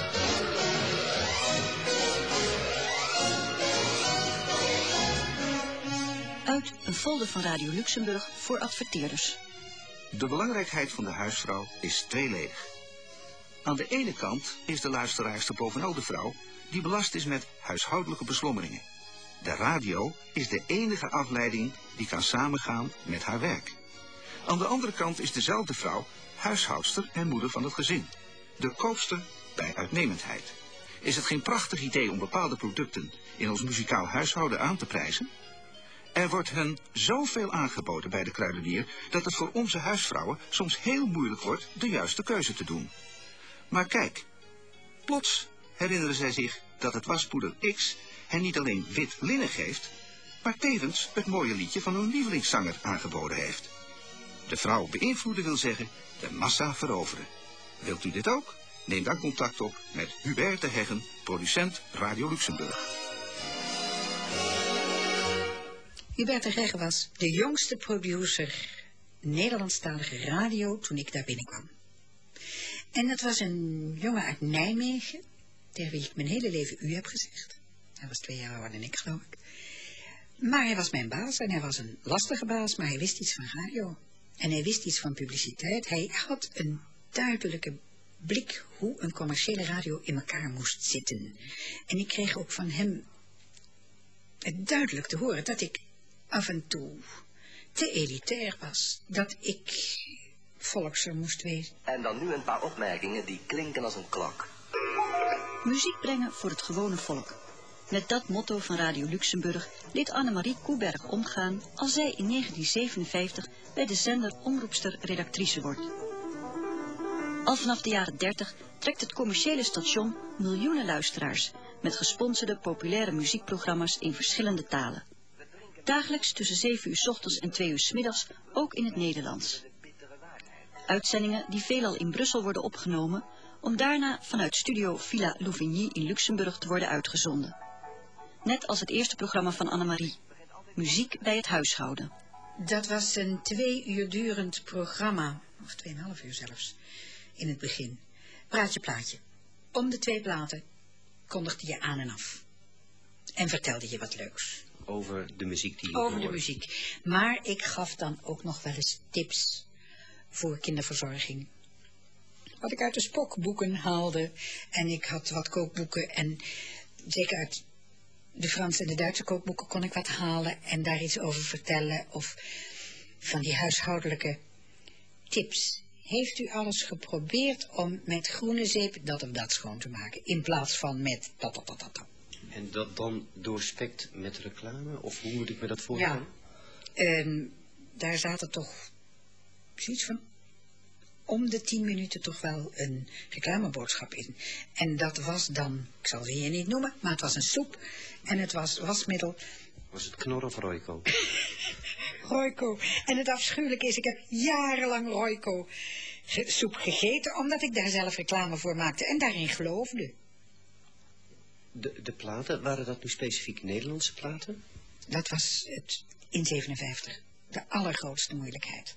Uit een folder van Radio Luxembourg voor adverteerders. De belangrijkheid van de huisvrouw is tweeledig. Aan de ene kant is de luisteraarster bovenal de vrouw die belast is met huishoudelijke beslommeringen. De radio is de enige afleiding die kan samengaan met haar werk. Aan de andere kant is dezelfde vrouw huishoudster en moeder van het gezin. De koopster bij uitnemendheid. Is het geen prachtig idee om bepaalde producten in ons muzikaal huishouden aan te prijzen? Er wordt hun zoveel aangeboden bij de kruidenier dat het voor onze huisvrouwen soms heel moeilijk wordt de juiste keuze te doen. Maar kijk, plots herinneren zij zich dat het waspoeder X hen niet alleen wit linnen geeft, maar tevens het mooie liedje van hun lievelingszanger aangeboden heeft. De vrouw beïnvloeden wil zeggen de massa veroveren. Wilt u dit ook? Neem dan contact op met Hubert de Heggen, producent Radio Luxembourg. Hubert de Heggen was de jongste producer Nederlandstalige radio toen ik daar binnenkwam. En dat was een jongen uit Nijmegen, tegen wie ik mijn hele leven u heb gezegd. Hij was twee jaar ouder dan ik, geloof ik. Maar hij was mijn baas en hij was een lastige baas, maar hij wist iets van radio. En hij wist iets van publiciteit. Hij had een duidelijke blik hoe een commerciële radio in elkaar moest zitten. En ik kreeg ook van hem het duidelijk te horen dat ik af en toe te elitair was. Dat ik volkser moest wezen. En dan nu een paar opmerkingen die klinken als een klok. Muziek brengen voor het gewone volk. Met dat motto van Radio Luxembourg liet Annemarie Koeberg omgaan als zij in negentien zevenenvijftig bij de zender omroepster-redactrice wordt. Al vanaf de jaren dertig trekt het commerciële station miljoenen luisteraars met gesponsorde populaire muziekprogramma's in verschillende talen. Dagelijks tussen zeven uur 's ochtends en twee uur 's middags ook in het Nederlands. Uitzendingen die veelal in Brussel worden opgenomen om daarna vanuit studio Villa Louvigny in Luxemburg te worden uitgezonden. Net als het eerste programma van Annemarie, Muziek bij het huishouden. Dat was een twee uur durend programma, of tweeënhalf uur zelfs, in het begin. Praatje plaatje. Om de twee platen kondigde je aan en af. En vertelde je wat leuks. Over de muziek die je Over hoorde. de muziek. Maar ik gaf dan ook nog wel eens tips voor kinderverzorging. Wat ik uit de spokboeken haalde. En ik had wat kookboeken. En zeker uit de Franse en de Duitse kookboeken kon ik wat halen. En daar iets over vertellen. Of van die huishoudelijke tips. Heeft u alles geprobeerd om met groene zeep dat of dat schoon te maken? In plaats van met dat, dat, dat, dat, dat. En dat dan doorspekt met reclame? Of hoe moet ik me dat voorstellen? Ja, um, daar zaten toch zoiets van om de tien minuten toch wel een reclameboodschap in. En dat was dan, ik zal ze hier niet noemen, maar het was een soep en het was wasmiddel. Was het Knor of Royco? Royco. En het afschuwelijke is, ik heb jarenlang Royco ge soep gegeten, omdat ik daar zelf reclame voor maakte en daarin geloofde. De, de platen, waren dat nu specifiek Nederlandse platen? Dat was het in zevenenvijftig. De allergrootste moeilijkheid.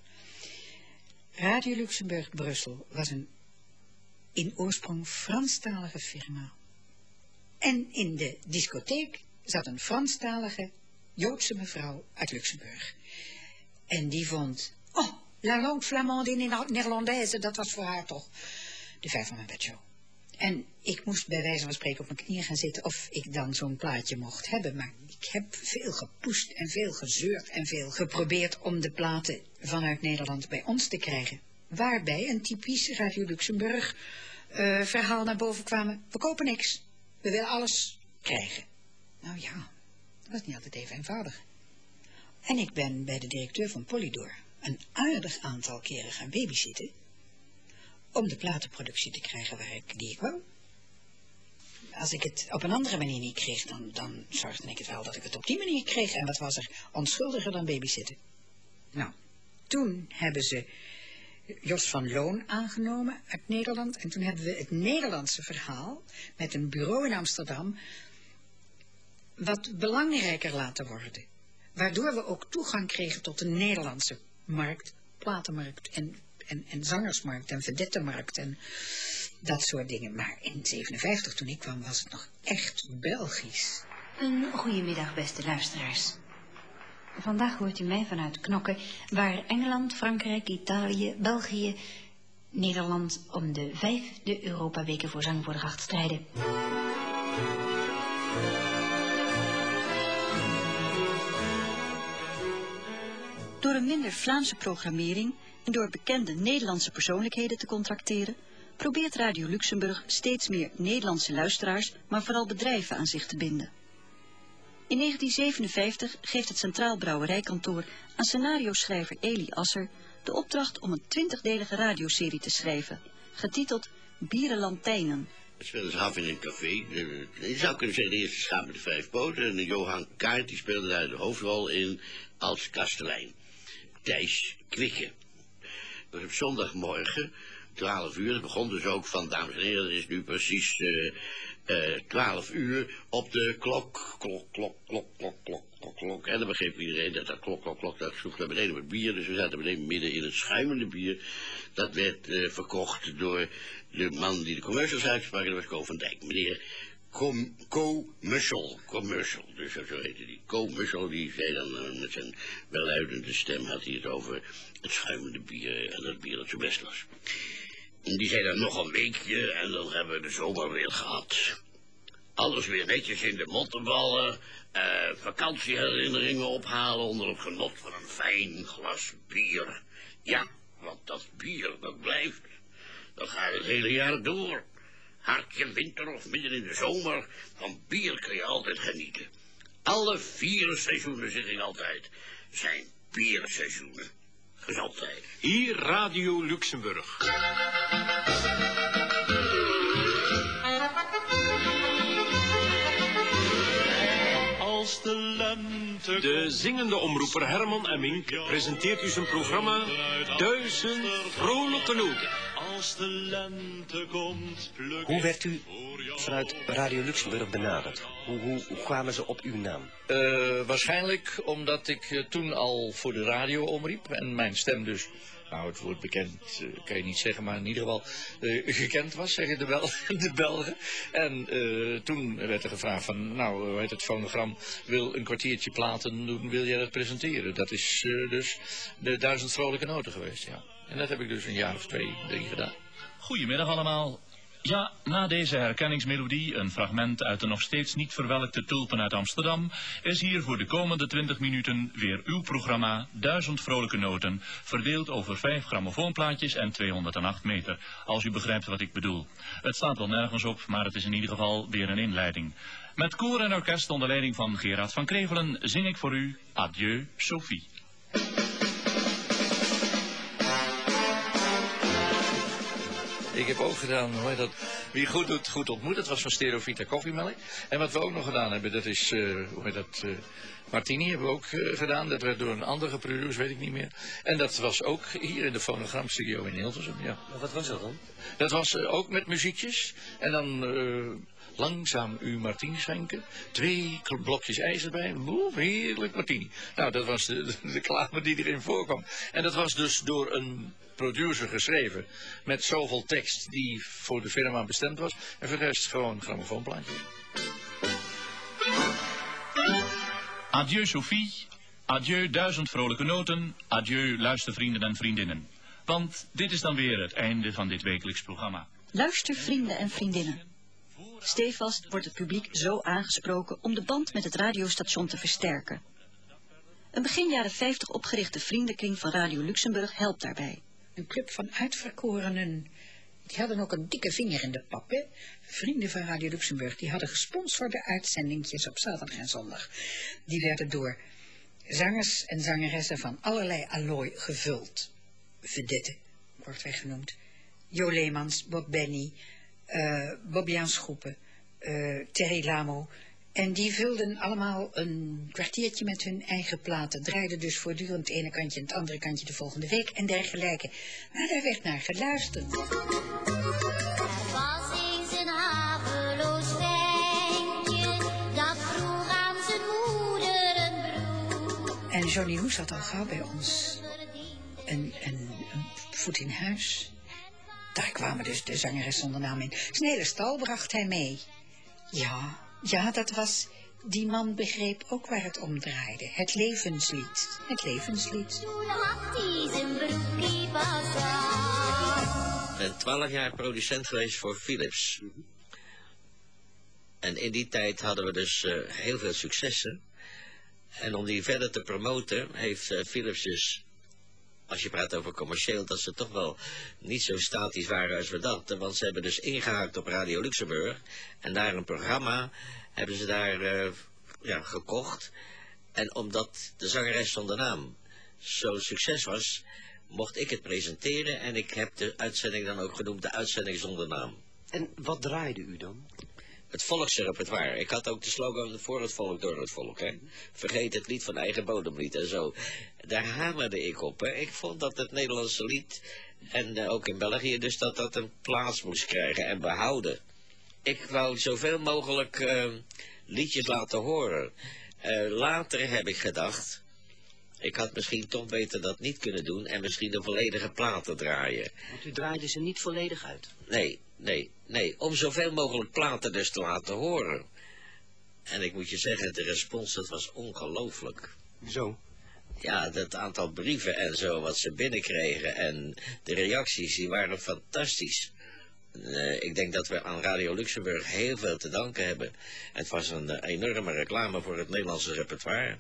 Radio Luxembourg Brussel was een in oorsprong Franstalige firma. En in de discotheek zat een Franstalige Joodse mevrouw uit Luxemburg. En die vond, oh, la langue flamande in Nederlandaise, dat was voor haar toch de vijf van mijn bedshow. En ik moest bij wijze van spreken op mijn knieën gaan zitten of ik dan zo'n plaatje mocht hebben. Maar ik heb veel gepoest en veel gezeurd en veel geprobeerd om de platen vanuit Nederland bij ons te krijgen. Waarbij een typisch Radio Luxemburg uh, verhaal naar boven kwam. We kopen niks. We willen alles krijgen. Nou ja, dat was niet altijd even eenvoudig. En ik ben bij de directeur van Polydor een aardig aantal keren gaan babysitten om de platenproductie te krijgen waar ik, die ik wou. Als ik het op een andere manier niet kreeg, dan, dan zorgde ik het wel dat ik het op die manier kreeg. En wat was er onschuldiger dan babysitten? Nou, toen hebben ze Jos van Loon aangenomen uit Nederland. En toen hebben we het Nederlandse verhaal met een bureau in Amsterdam wat belangrijker laten worden. Waardoor we ook toegang kregen tot de Nederlandse markt, platenmarkt en, en, en zangersmarkt en vedettenmarkt en dat soort dingen. Maar in zevenenvijftig, toen ik kwam, was het nog echt Belgisch. Een goedemiddag, beste luisteraars. Vandaag hoort u mij vanuit Knokke, waar Engeland, Frankrijk, Italië, België, Nederland om de vijfde Europaweken voor zang voor de gracht strijden. Door een minder Vlaamse programmering en door bekende Nederlandse persoonlijkheden te contracteren, probeert Radio Luxemburg steeds meer Nederlandse luisteraars, maar vooral bedrijven aan zich te binden. In negentien zevenenvijftig geeft het Centraal Brouwerijkantoor aan scenario-schrijver Eli Asser de opdracht om een twintigdelige radioserie te schrijven, getiteld Bierenlantijnen. Het speelde zich af in een café. Je zou kunnen zeggen de eerste schaap met de vijf poten. En Johan Kaart die speelde daar de hoofdrol in als kastelein. Thijs Kwikke. Dus op zondagmorgen, twaalf uur, dat begon dus ook van, dames en heren, het is nu precies uh, uh, twaalf uur op de klok, klok, klok, klok, klok, klok, klok, klok. En dan begreep iedereen dat dat klok, klok, klok, dat sloeg naar beneden met bier. Dus we zaten beneden midden in het schuimende bier. Dat werd uh, verkocht door de man die de commercials uitsprak, dat was Co van Dijk. Meneer Co-Mussel, commercial, dus zo heette die. Co-Mussel, die zei dan uh, met zijn welluidende stem, had hij het over het schuimende bier en dat bier dat zo best was. En die zei dan nog een weekje en dan hebben we de zomer weer gehad. Alles weer netjes in de mottenballen, uh, vakantieherinneringen ophalen onder het genot van een fijn glas bier. Ja, want dat bier, dat blijft. Dat gaat het hele jaar door. Hartje winter of midden in de zomer, van bier kun je altijd genieten. Alle vier seizoenen, zeg ik altijd, zijn bierseizoenen. Gezondheid. Hier Radio Luxemburg. Als de lente... De zingende omroeper Herman Emmink presenteert u zijn programma Duizend Vrolijke Noten. Als de lente komt, Hoe werd u vanuit Radio Luxemburg benaderd? Hoe, hoe, hoe kwamen ze op uw naam? Uh, waarschijnlijk omdat ik uh, toen al voor de radio omriep en mijn stem dus, nou het woord bekend uh, kan je niet zeggen, maar in ieder geval uh, gekend was, zeggen de, Bel de Belgen. En uh, toen werd er gevraagd van, nou hoe heet het fonogram, wil een kwartiertje platen doen, wil jij dat presenteren? Dat is uh, dus de Duizend Vrolijke Noten geweest, ja. En dat heb ik dus een jaar of twee, drie gedaan. Goedemiddag allemaal. Ja, na deze herkenningsmelodie, een fragment uit de nog steeds niet verwelkte Tulpen uit Amsterdam, is hier voor de komende twintig minuten weer uw programma Duizend Vrolijke Noten, verdeeld over vijf grammofoonplaatjes en tweehonderdacht meter, als u begrijpt wat ik bedoel. Het staat wel nergens op, maar het is in ieder geval weer een inleiding. Met koor en orkest onder leiding van Gerard van Krevelen zing ik voor u Adieu Sophie. Ik heb ook gedaan, hoe heet dat, Wie goed doet, goed ontmoet. Dat was van Stereovita koffiemelk. En wat we ook nog gedaan hebben, dat is, uh, hoe heet dat, uh, Martini hebben we ook uh, gedaan. Dat werd door een andere geproduceerd, weet ik niet meer. En dat was ook hier in de fonogramstudio in Hilversum, ja. Maar wat was dat dan? Dat was uh, ook met muziekjes. En dan uh, langzaam uw Martini schenken. Twee blokjes ijs erbij. Oeh, heerlijk Martini. Nou, dat was de, de, de klaver die erin voorkwam. En dat was dus door een producer geschreven met zoveel tekst die voor de firma bestemd was. En voor de rest gewoon een grammofoonplaatje. Adieu Sophie, adieu Duizend Vrolijke Noten, adieu luistervrienden en vriendinnen. Want dit is dan weer het einde van dit wekelijks programma. Luister vrienden en vriendinnen. Stevast wordt het publiek zo aangesproken om de band met het radiostation te versterken. Een begin jaren vijftig opgerichte vriendenkring van Radio Luxemburg helpt daarbij. Een club van uitverkorenen. Die hadden ook een dikke vinger in de pap, hè? Vrienden van Radio Luxemburg, die hadden gesponsorde uitzendingjes op zaterdag en zondag. Die werden door zangers en zangeressen van allerlei allooi gevuld. Vedette, kortweg genoemd. Jo Leemans, Bob Benny, uh, Bob-Jan Schoepen, uh, Terry Lamo. En die vulden allemaal een kwartiertje met hun eigen platen. Draaiden dus voortdurend het ene kantje en het andere kantje de volgende week en dergelijke. Maar daar werd naar geluisterd. Er was eens een haveloos ventje, dat vroeg aan zijn moeder een broer. En Johnny Hoes had al gauw bij ons een, een, een voet in huis. Daar kwamen dus de zangeres zonder naam in. Zijn hele stal bracht hij mee. Ja... Ja, dat was... Die man begreep ook waar het om draaide. Het levenslied. Het levenslied. Toen had hij zijn broekie pas aan. Ik ben twaalf jaar producent geweest voor Philips. En in die tijd hadden we dus uh, heel veel successen. En om die verder te promoten heeft uh, Philips dus... Als je praat over commercieel, dat ze toch wel niet zo statisch waren als we dachten. Want ze hebben dus ingehaakt op Radio Luxemburg. En daar een programma hebben ze daar uh, ja, gekocht. En omdat de zangeres zonder naam zo'n succes was, mocht ik het presenteren. En ik heb de uitzending dan ook genoemd de uitzending zonder naam. En wat draaide u dan? Het volksrepertoire. Ik had ook de slogan voor het volk, door het volk. Hè? Vergeet het lied van eigen bodem niet en zo. Daar hamerde ik op. Hè? Ik vond dat het Nederlandse lied, en uh, ook in België, dus dat dat een plaats moest krijgen en behouden. Ik wou zoveel mogelijk uh, liedjes laten horen. Uh, later heb ik gedacht, ik had misschien toch beter dat niet kunnen doen en misschien een volledige platen draaien. Want u draaide ze niet volledig uit? Nee, nee, nee. Om zoveel mogelijk platen dus te laten horen. En ik moet je zeggen, de respons, dat was ongelooflijk. Zo? Ja, dat aantal brieven en zo wat ze binnenkregen en de reacties, die waren fantastisch. Uh, ik denk dat we aan Radio Luxemburg heel veel te danken hebben. Het was een uh, enorme reclame voor het Nederlandse repertoire.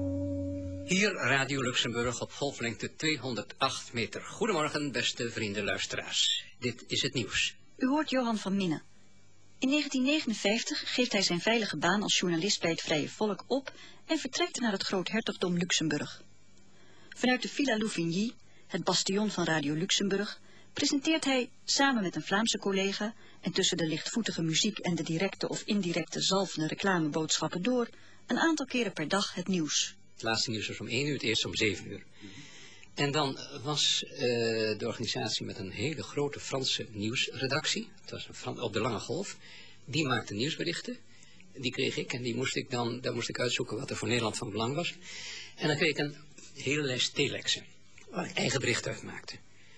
Hier Radio Luxemburg op golflengte tweehonderdacht meter. Goedemorgen, beste vrienden luisteraars. Dit is het nieuws. U hoort Johan van Minnen. In negentien negenenvijftig geeft hij zijn veilige baan als journalist bij het Vrije Volk op en vertrekt naar het Groothertogdom Luxemburg. Vanuit de Villa Louvigny, het bastion van Radio Luxemburg, presenteert hij samen met een Vlaamse collega en tussen de lichtvoetige muziek en de directe of indirecte zalvende reclameboodschappen door een aantal keren per dag het nieuws. Het laatste nieuws was om één uur, het eerste om zeven uur. En dan was uh, de organisatie met een hele grote Franse nieuwsredactie. Het was een Fran- op de Lange Golf. Die maakte nieuwsberichten. Die kreeg ik en die moest ik dan, daar moest ik uitzoeken wat er voor Nederland van belang was. En dan kreeg ik een hele lijst telexen, waar ik eigen berichten uit maakte.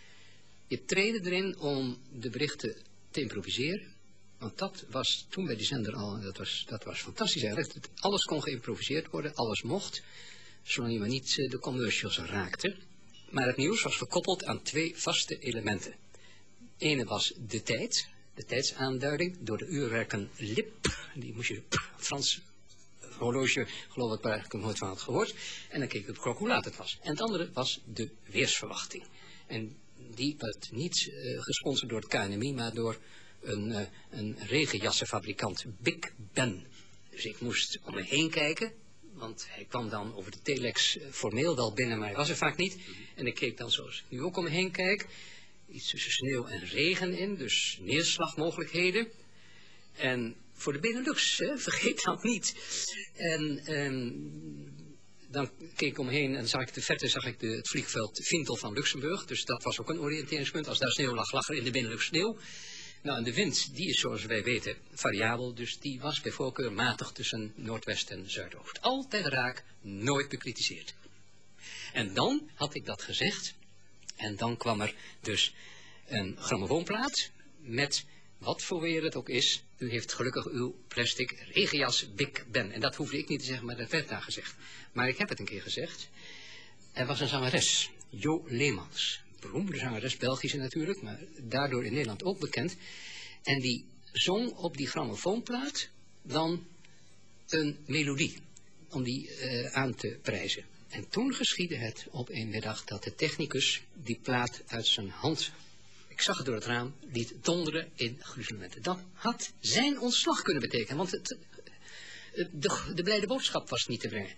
Je trainde erin om de berichten te improviseren. Want dat was toen bij die zender al, dat was, dat was fantastisch eigenlijk. Alles kon geïmproviseerd worden, alles mocht. Zolang je maar niet de commercials raakte. Maar het nieuws was gekoppeld aan twee vaste elementen. Ene was de tijd, de tijdsaanduiding, door de uurwerken lip. Die moest je, Frans horloge, geloof ik, waar ik hem nooit van had gehoord. En dan keek ik op de klok hoe laat het was. En het andere was de weersverwachting. En die werd niet uh, gesponsord door het K N M I, maar door een, uh, een regenjassenfabrikant, Big Ben. Dus ik moest om me heen kijken, want hij kwam dan over de telex uh, formeel wel binnen, maar hij was er vaak niet. En ik keek dan zoals ik nu ook om me heen kijk, iets tussen sneeuw en regen in, dus neerslagmogelijkheden. En voor de Benelux, hè, vergeet dat niet. En um, dan keek ik omheen en zag ik de verte, zag ik de, het vliegveld Vintel van Luxemburg. Dus dat was ook een oriënteringspunt. Als daar sneeuw lag, lag er in de Benelux sneeuw. Nou, en de wind, die is zoals wij weten variabel. Dus die was bij voorkeur matig tussen noordwest en zuidoost. Altijd raak, nooit bekritiseerd. En dan had ik dat gezegd. En dan kwam er dus een grammofoonplaat met, wat voor weer het ook is, u heeft gelukkig uw plastic regenjas Big Ben. En dat hoefde ik niet te zeggen, maar dat werd daar gezegd. Maar ik heb het een keer gezegd. Er was een zangeres, Jo Leemans. Beroemde zangeres, Belgische natuurlijk, maar daardoor in Nederland ook bekend. En die zong op die grammofoonplaat dan een melodie, om die uh, aan te prijzen. En toen geschiedde het op een middag dat de technicus die plaat uit zijn hand, ik zag het door het raam, liet donderen in gruzelementen. Dat had zijn ontslag kunnen betekenen, want het, de, de blijde boodschap was niet te brengen.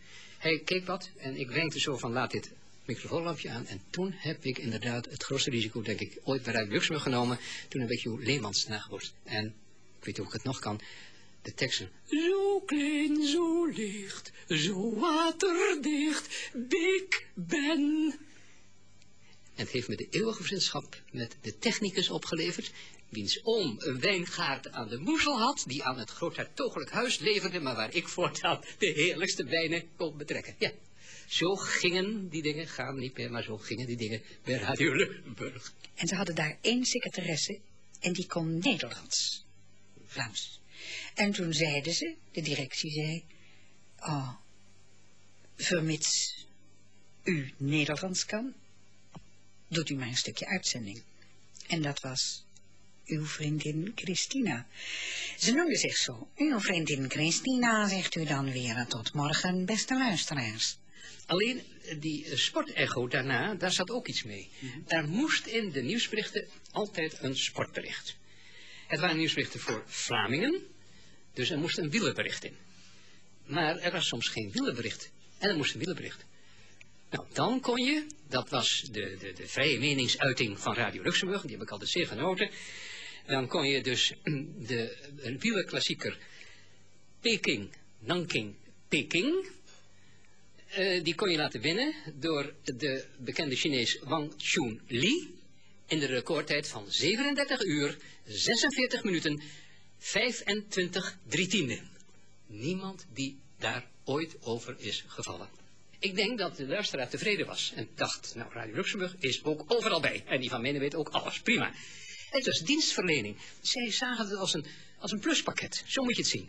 Hij keek wat en ik wenkte zo van laat dit microfoonlampje aan. En toen heb ik inderdaad het grootste risico, denk ik, ooit bij Radio Luxemburg genomen. Toen heb ik Joe Leemans nagehoord. En, ik weet niet of ik het nog kan, de teksten. Zo klein, zo licht, zo waterdicht, ik ben. En het heeft me de eeuwige vriendschap met de technicus opgeleverd, wiens oom een wijngaard aan de Moezel had, die aan het groothertogelijk huis leverde, maar waar ik voortaan de heerlijkste wijnen kon betrekken. Ja, zo gingen die dingen, gaan niet meer, maar zo gingen die dingen bij Radio Luxemburg. En ze hadden daar één secretaresse en die kon Nederlands, Vlaams. En toen zeiden ze, de directie zei, oh, vermits u Nederlands kan, doet u maar een stukje uitzending. En dat was uw vriendin Christina. Ze noemde zich zo. Uw vriendin Christina, zegt u dan weer. Tot morgen, beste luisteraars. Alleen die sportecho daarna, daar zat ook iets mee. Mm-hmm. Daar moest in de nieuwsberichten altijd een sportbericht. Het waren nieuwsberichten voor Vlamingen, dus er moest een wielerbericht in. Maar er was soms geen wielerbericht. En er moest een wielerbericht. Nou, dan kon je, dat was de, de, de vrije meningsuiting van Radio Luxemburg, die heb ik altijd zeer genoten. Dan kon je dus de wielerklassieker Peking, Nanking, Peking, uh, die kon je laten winnen door de bekende Chinees Wang Chun Li in de recordtijd van zevenendertig uur, zesenveertig minuten, vijfentwintig drie tienden. Niemand die daar ooit over is gevallen. Ik denk dat de luisteraar tevreden was en dacht, nou, Radio Luxemburg is ook overal bij. En die van mij weet ook alles, prima. Het was dienstverlening. Zij zagen het als een, als een pluspakket, zo moet je het zien.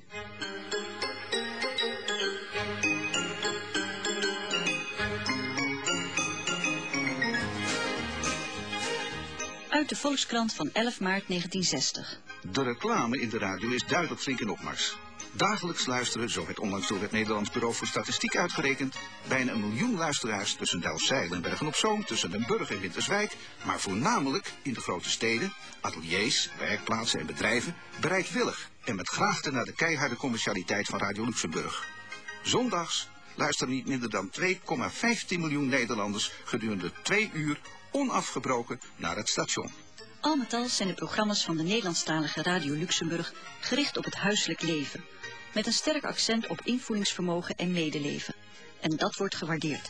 Uit de Volkskrant van elf maart negentienzestig. De reclame in de radio is duidelijk flink in opmars. Dagelijks luisteren, zo werd onlangs door het Nederlands Bureau voor Statistiek uitgerekend, bijna een miljoen luisteraars tussen Delfzijl en Bergen-op-Zoom, tussen Den Burg en Winterswijk, maar voornamelijk in de grote steden, ateliers, werkplaatsen en bedrijven, bereidwillig en met graagte naar de keiharde commercialiteit van Radio Luxemburg. Zondags luisteren niet minder dan twee komma vijftien miljoen Nederlanders gedurende twee uur onafgebroken naar het station. Al met al zijn de programma's van de Nederlandstalige Radio Luxemburg gericht op het huiselijk leven, met een sterk accent op invoelingsvermogen en medeleven. En dat wordt gewaardeerd.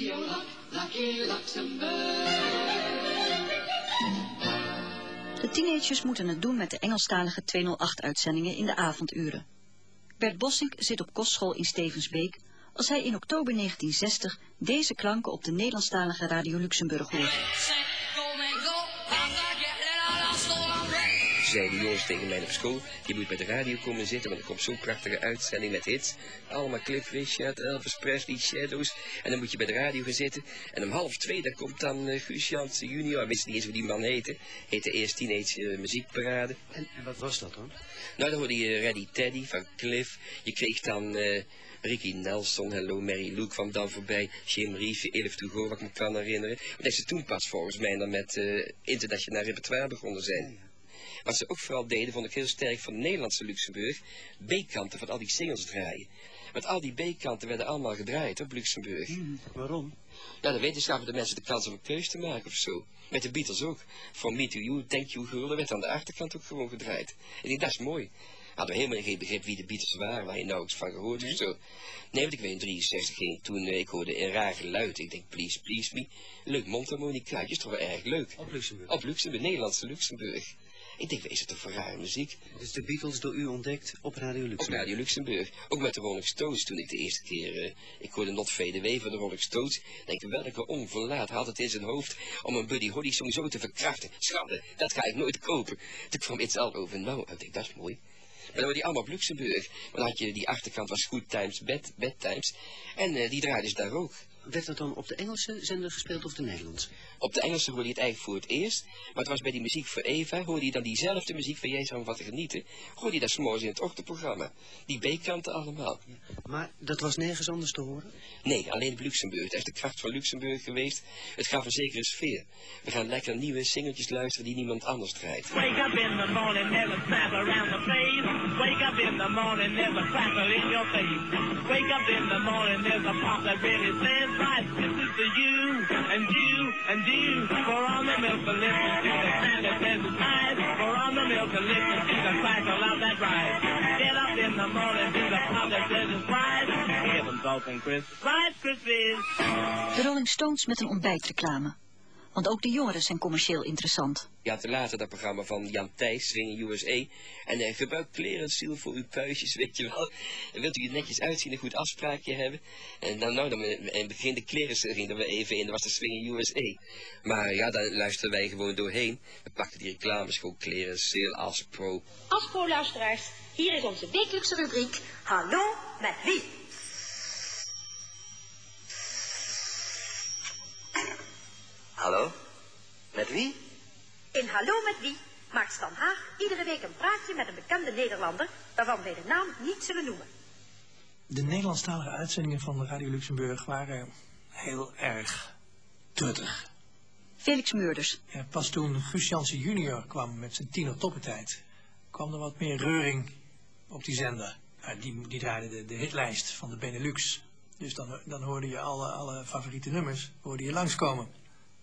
De teenagers moeten het doen met de Engelstalige tweehonderdacht-uitzendingen in de avonduren. Bert Bossink zit op kostschool in Stevensbeek als hij in oktober negentienzestig deze klanken op de Nederlandstalige Radio Luxemburg hoort. Zeiden de jongens tegen mij op school, je moet bij de radio komen zitten, want er komt zo'n prachtige uitzending met hits. Allemaal Cliff Richard, Elvis Presley, Shadows. En dan moet je bij de radio gaan zitten. En om half twee, daar komt dan uh, Guus Jansen junior, wist niet eens hoe die man heette. Heette eerst Teenage uh, Muziekparade. En, en wat was dat dan? Nou, dan hoorde je uh, Ready Teddy van Cliff. Je kreeg dan uh, Ricky Nelson, Hello Mary Lou kwam dan voorbij. Jim Reeves, Elif to Go, wat ik me kan herinneren. Maar dat ze toen pas volgens mij dan met uh, internationaal repertoire begonnen zijn. Ja, ja. Wat ze ook vooral deden, vond ik heel sterk van de Nederlandse Luxemburg, B-kanten van al die singles draaien. Want al die B-kanten werden allemaal gedraaid op Luxemburg. Hmm, waarom? Ja, de wetenschap de mensen de kans om een keus te maken of zo. Met de Beatles ook. From Me to You, Thank You Girl, werd aan de achterkant ook gewoon gedraaid. En ik dacht, dat is mooi. Hadden we helemaal geen begrip wie de Beatles waren, waar je nauwelijks van gehoord nee. of zo. Nee, want ik weet in drieënzestig ging toen uh, ik hoorde een raar geluid. Ik denk, please, please me. Leuk mondharmonica, is toch wel erg leuk. Op Luxemburg? Op Luxemburg, Nederlandse Luxemburg. Ik denk, wees het toch voor rare muziek. Dus de Beatles door u ontdekt op Radio Luxemburg? Op Radio Luxemburg. Ook met de Rolling Stones toen ik de eerste keer... Uh, ik hoorde Not Fade Away van de Rolling Stones. Denk, welke onverlaat had het in zijn hoofd om een Buddy Holly song zo te verkrachten. Schande, dat ga ik nooit kopen. Toen kwam It's All Over Now. Ik denk, dat is mooi. Maar dan waren die allemaal op Luxemburg. Maar dan had je die achterkant was Good Times, Bad, bad Times. En uh, die draaiden ze daar ook. werd het dan op de Engelse zender gespeeld of de Nederlandse? Op de Engelse hoorde je het eigenlijk voor het eerst. Maar het was bij die muziek voor Eva, hoorde je dan diezelfde muziek waar jij zou van te genieten. Hoorde je dat 's morgens in het ochtendprogramma. Die B-kanten allemaal. Ja, maar dat was nergens anders te horen? Nee, alleen op Luxemburg. Het is de kracht van Luxemburg geweest. Het gaf een zekere sfeer. We gaan lekker nieuwe singeltjes luisteren die niemand anders draait. Wake up in the morning, never snap around the face. Wake up in the morning, never crackle in your face. Wake up in the morning, there's a pop that really says, right, this is for you, and you, and you, for all the milk and listen to the sound that says it's nice, for all the milk and listen to the crackle of that ride. Get up in the morning, do the pop that says it's right, heaven's open crisp, right, Krispies. De Rolling Stones met een ontbijtreclame. Want ook de jongeren zijn commercieel interessant. Je had later dat programma van Jan Thijs, Swing U S A. En hij gebruikt kleren ziel voor uw puistjes, weet je wel. En wilt u er netjes uitzien, een goed afspraakje hebben. En dan, nou, dan in het begin de kleren gingen we even in, dat was de Swing U S A. Maar ja, daar luisterden wij gewoon doorheen. We pakten die reclames, gewoon kleren, ziel, Aspro. Aspro-luisteraars, hier is onze wekelijkse rubriek Hallo met wie? Hallo? Met wie? In Hallo met wie maakt Stan Haag iedere week een praatje met een bekende Nederlander, waarvan wij de naam niet zullen noemen. De Nederlandstalige uitzendingen van Radio Luxemburg waren heel erg truttig. Felix Meurders. Ja, pas toen Guus Jansen junior kwam met zijn tiener toppentijd, kwam er wat meer reuring op die zender. Ja, die, die draaide de, de hitlijst van de Benelux. Dus dan, dan hoorde je alle, alle favoriete nummers hoorde je langskomen.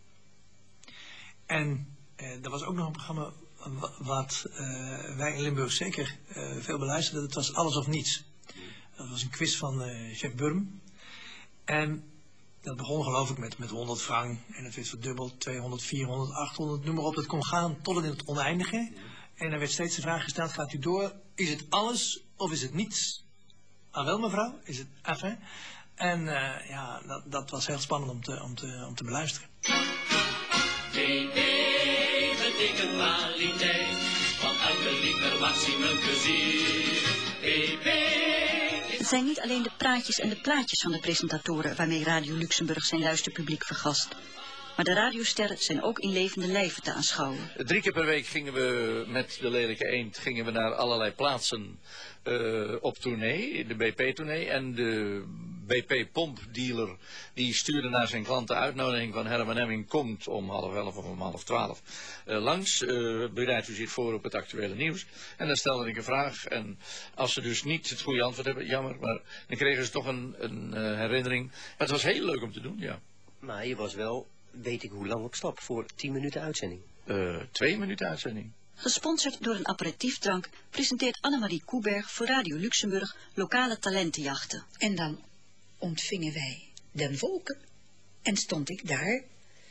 En eh, er was ook nog een programma wat uh, wij in Limburg zeker uh, veel beluisterden. Dat was Alles of Niets. Dat was een quiz van uh, Jeff Burm. En dat begon geloof ik met, met honderd frank. En het werd verdubbeld, tweehonderd, vierhonderd, achthonderd, noem maar op. Dat kon gaan tot in het oneindige. En er werd steeds de vraag gesteld, gaat u door? Is het alles of is het niets? Ah wel mevrouw, is het enfin? En uh, ja, dat, dat was heel spannend om te, om te, om te beluisteren. B B betekent kwaliteit, van elke liter maximum plezier. B B. Het zijn niet alleen de praatjes en de plaatjes van de presentatoren waarmee Radio Luxemburg zijn luisterpubliek vergast. Maar de radiosterren zijn ook in levende lijven te aanschouwen. Drie keer per week gingen we met de Lelijke Eend gingen we naar allerlei plaatsen uh, op tournee, de B P-tournee. En de B P-pompdealer die stuurde naar zijn klanten uitnodiging van Herman Hemming komt om half elf of om half twaalf uh, langs. Uh, bereidt u zich voor op het actuele nieuws. En dan stelde ik een vraag. En als ze dus niet het goede antwoord hebben, jammer, maar dan kregen ze toch een, een uh, herinnering. Maar het was heel leuk om te doen, ja. Maar je was wel, weet ik hoe lang op stap, voor tien minuten uitzending. Uh, twee minuten uitzending. Gesponsord door een aperitiefdrank presenteert Annemarie Koeberg voor Radio Luxemburg lokale talentenjachten. En dan ontvingen wij den volken. En stond ik daar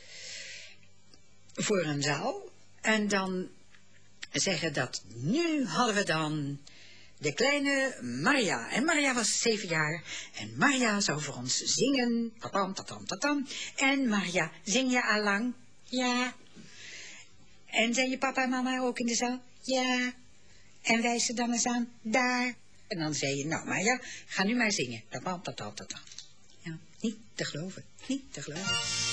voor een zaal. En dan zeggen dat nu hadden we dan de kleine Maria. En Maria was zeven jaar. En Maria zou voor ons zingen. Tatam, tatam, tatam. En Maria, zing je al lang? Ja. En zijn je papa en mama ook in de zaal? Ja. En wijs ze dan eens aan? Daar. En dan zei je, nou Maria, ga nu maar zingen. Tatam, tatam, tatam. Ja, niet te geloven. Niet te geloven.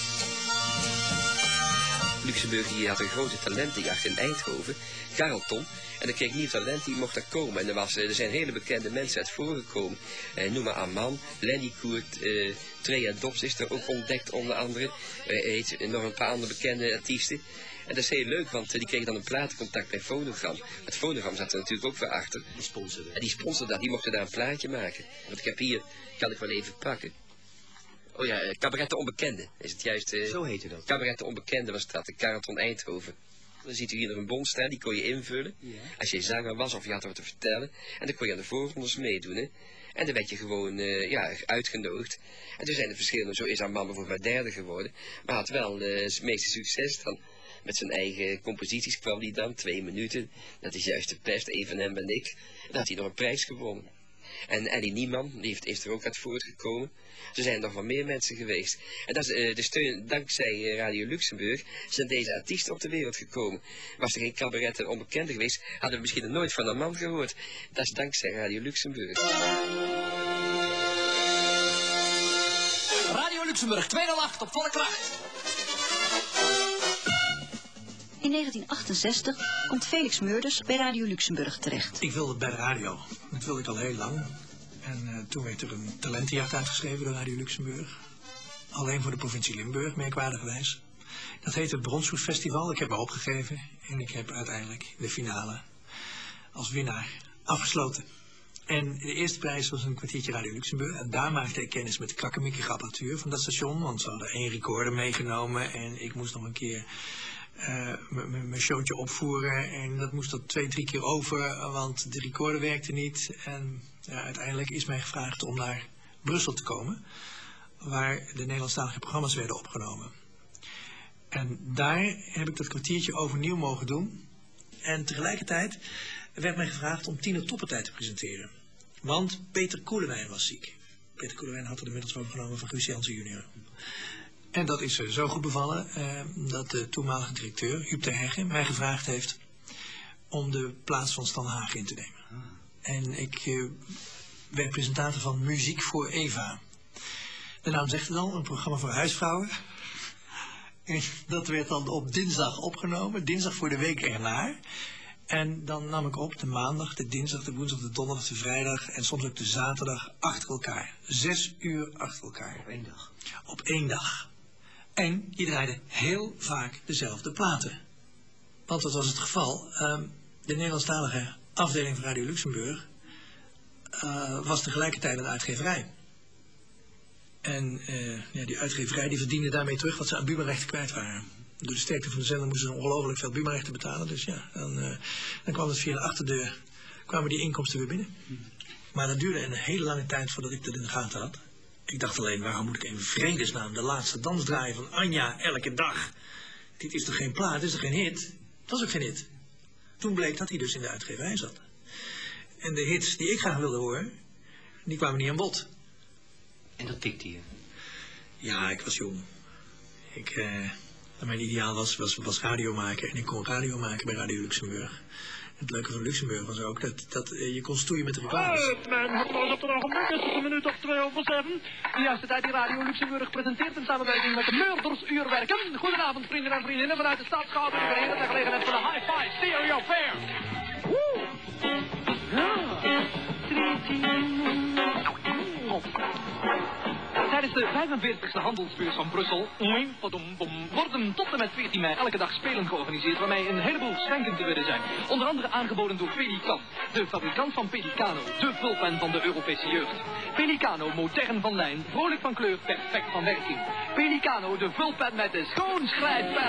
Luxemburg die had een grote talentenjacht in Eindhoven, Carlton. En dan kreeg nieuw talent, die mocht daar komen. En er, was, er zijn hele bekende mensen uit voorgekomen. Eh, noem maar Amman, Lenny Koert, eh, Trea Dobbs is er ook ontdekt onder andere. Eh, heet, nog een paar andere bekende artiesten. En dat is heel leuk, want die kregen dan een platencontact bij Phonogram. Het Phonogram zat er natuurlijk ook weer achter. Die sponsorde. En die sponsorde dat, die mochten daar een plaatje maken. Want ik heb hier, kan ik wel even pakken. Oh ja, Cabaret de Onbekende is het juist. Uh, Zo heette dat. Cabaret de Onbekende was dat, de Carlton Eindhoven. Dan ziet u hier nog een bon staan, die kon je invullen. Ja. Als je zanger was of je had wat te vertellen. En dan kon je aan de voorrondes meedoen, hè. En dan werd je gewoon uh, ja, uitgenodigd. En toen zijn er verschillende, zo is haar man bijvoorbeeld maar derde geworden. Maar had wel uh, het meeste succes dan. Met zijn eigen composities kwam hij dan, twee minuten. Dat is juist de pest, even hem en ik. En dan had hij nog een prijs gewonnen. En Ellie Nieman, die heeft, is er ook uit voortgekomen. Er zijn nog wel meer mensen geweest. En dat is uh, de steun, dankzij uh, Radio Luxemburg zijn deze artiesten op de wereld gekomen. Was er geen cabaret en onbekende geweest, hadden we misschien nog nooit van een man gehoord. Dat is dankzij Radio Luxemburg. Radio Luxemburg, twee nul acht op volle kracht. In negentien achtenzestig komt Felix Meurders bij Radio Luxemburg terecht. Ik wilde bij de radio. Dat wilde ik al heel lang. En uh, toen werd er een talentenjacht uitgeschreven door Radio Luxemburg. Alleen voor de provincie Limburg, merkwaardigerwijs. Dat heette het Bronshoes Festival. Ik heb me opgegeven. En ik heb uiteindelijk de finale als winnaar afgesloten. En de eerste prijs was een kwartiertje Radio Luxemburg. En daar maakte ik kennis met de krakkemikkige apparatuur van dat station. Want ze hadden één recorder meegenomen. En ik moest nog een keer uh, mijn showtje opvoeren. En dat moest dat twee, drie keer over. Want de recorder werkte niet. En ja, uiteindelijk is mij gevraagd om naar Brussel te komen. Waar de Nederlandstalige programma's werden opgenomen. En daar heb ik dat kwartiertje overnieuw mogen doen. En tegelijkertijd werd mij gevraagd om Tino Toppertijd te presenteren. Want Peter Koelewijn was ziek. Peter Koelewijn had er inmiddels overgenomen van Guus Jansen junior. En dat is zo goed bevallen eh, dat de toenmalige directeur, Huub ter Hegge, mij gevraagd heeft om de plaats van Stan Haag in te nemen. En ik eh, werd presentator van Muziek voor Eva. De naam zegt het al, een programma voor huisvrouwen. En dat werd dan op dinsdag opgenomen, dinsdag voor de week erna. En dan nam ik op de maandag, de dinsdag, de woensdag, de donderdag, de vrijdag en soms ook de zaterdag achter elkaar. Zes uur achter elkaar. Op één dag. Op één dag. En je draaide heel vaak dezelfde platen. Want dat was het geval. Um, de Nederlandstalige afdeling van Radio Luxemburg uh, was tegelijkertijd een uitgeverij. En uh, ja, die uitgeverij die verdiende daarmee terug wat ze aan Buma-rechten kwijt waren. Door de sterkte van de zender moesten ze ongelooflijk veel Buma-rechten betalen. Dus ja, dan, uh, dan kwam het via de achterdeur, kwamen die inkomsten weer binnen. Maar dat duurde een hele lange tijd voordat ik dat in de gaten had. Ik dacht alleen, waarom moet ik in vredesnaam de laatste dans draaien van Anja elke dag? Dit is toch geen plaat, dit is toch geen hit? Het was ook geen hit. Toen bleek dat hij dus in de uitgeverij zat. En de hits die ik graag wilde horen, die kwamen niet aan bod. En dat pikte je? Ja, ik was jong. Ik, uh, mijn ideaal was, was, was radio maken. En ik kon radio maken bij Radio Luxemburg. Het leuke van Luxemburg was ook dat, dat uh, je kon stoeien met de reclames. Uit, mijn hartloos op de ogenblik is het een minuut of twee over zeven. De juiste tijd die Radio Luxemburg presenteert in samenwerking met de Meurdersuurwerken. Goedenavond, vrienden en vriendinnen vanuit de stad Schouwburg. Ik ben hier ter gelegenheid van de Hi-Fi Stereo Fair. Woe! Tijdens de vijfenveertigste handelsbeurs van Brussel worden tot en met veertien mei elke dag spelen georganiseerd waarmee een heleboel schenken te winnen zijn. Onder andere aangeboden door Pelican, de fabrikant van Pelicano, de vulpen van de Europese jeugd. Pelicano, modern van lijn, vrolijk van kleur, perfect van werking. Pelicano, de vulpen met de schoon schrijfpen.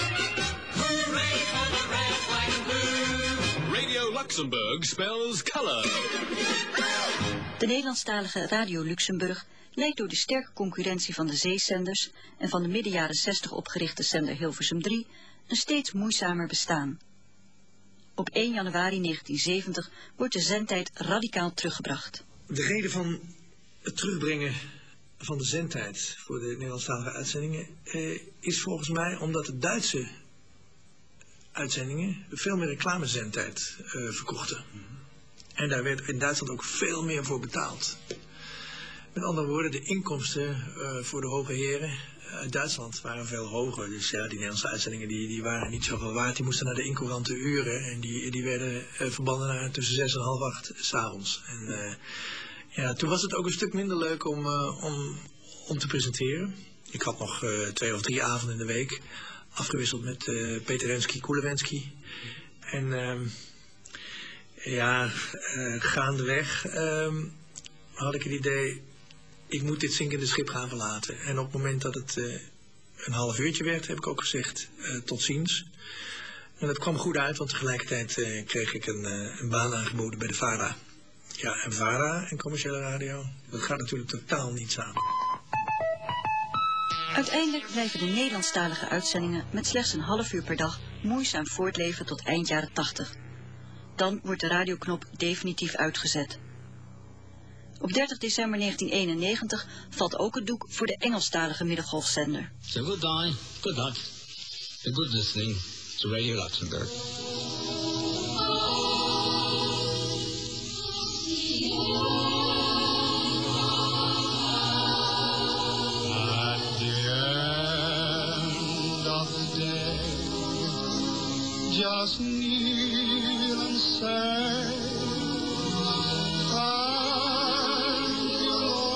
Radio Luxemburg spells color. De Nederlandstalige Radio Luxemburg leidt door de sterke concurrentie van de zeezenders en van de midden jaren zestig opgerichte zender Hilversum drie een steeds moeizamer bestaan. Op één januari negentien zeventig wordt de zendtijd radicaal teruggebracht. De reden van het terugbrengen van de zendtijd voor de Nederlandstalige uitzendingen eh, is volgens mij omdat de Duitse uitzendingen veel meer reclamezendtijd eh, verkochten. En daar werd in Duitsland ook veel meer voor betaald. Met andere woorden, de inkomsten uh, voor de hoge heren uit Duitsland waren veel hoger. Dus ja, die Nederlandse uitzendingen die, die waren niet zoveel waard. Die moesten naar de incourante uren. En die, die werden uh, verbannen naar tussen zes en half acht 's avonds. En uh, ja, toen was het ook een stuk minder leuk om, uh, om, om te presenteren. Ik had nog uh, twee of drie avonden in de week afgewisseld met uh, Peter Rensky, Koelewensky. En uh, ja, uh, gaandeweg uh, had ik het idee, ik moet dit zinkende schip gaan verlaten. En op het moment dat het uh, een half uurtje werd, heb ik ook gezegd, uh, tot ziens. En dat kwam goed uit, want tegelijkertijd uh, kreeg ik een, uh, een baan aangeboden bij de VARA. Ja, en VARA en commerciële radio, dat gaat natuurlijk totaal niet samen. Uiteindelijk blijven de Nederlandstalige uitzendingen met slechts een half uur per dag moeizaam voortleven tot eind jaren tachtig. Dan wordt de radioknop definitief uitgezet. Op dertig december negentien eenennegentig valt ook het doek voor de Engelstalige middengolfzender. So goodbye, good luck, and good listening to Radio Luxemburg. just kneel and say, thank you,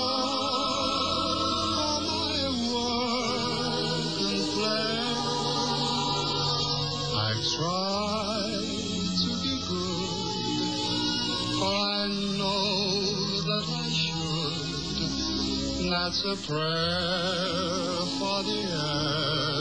Lord, for my work and play. I try to be good, for I know that I should. That's a prayer for the air.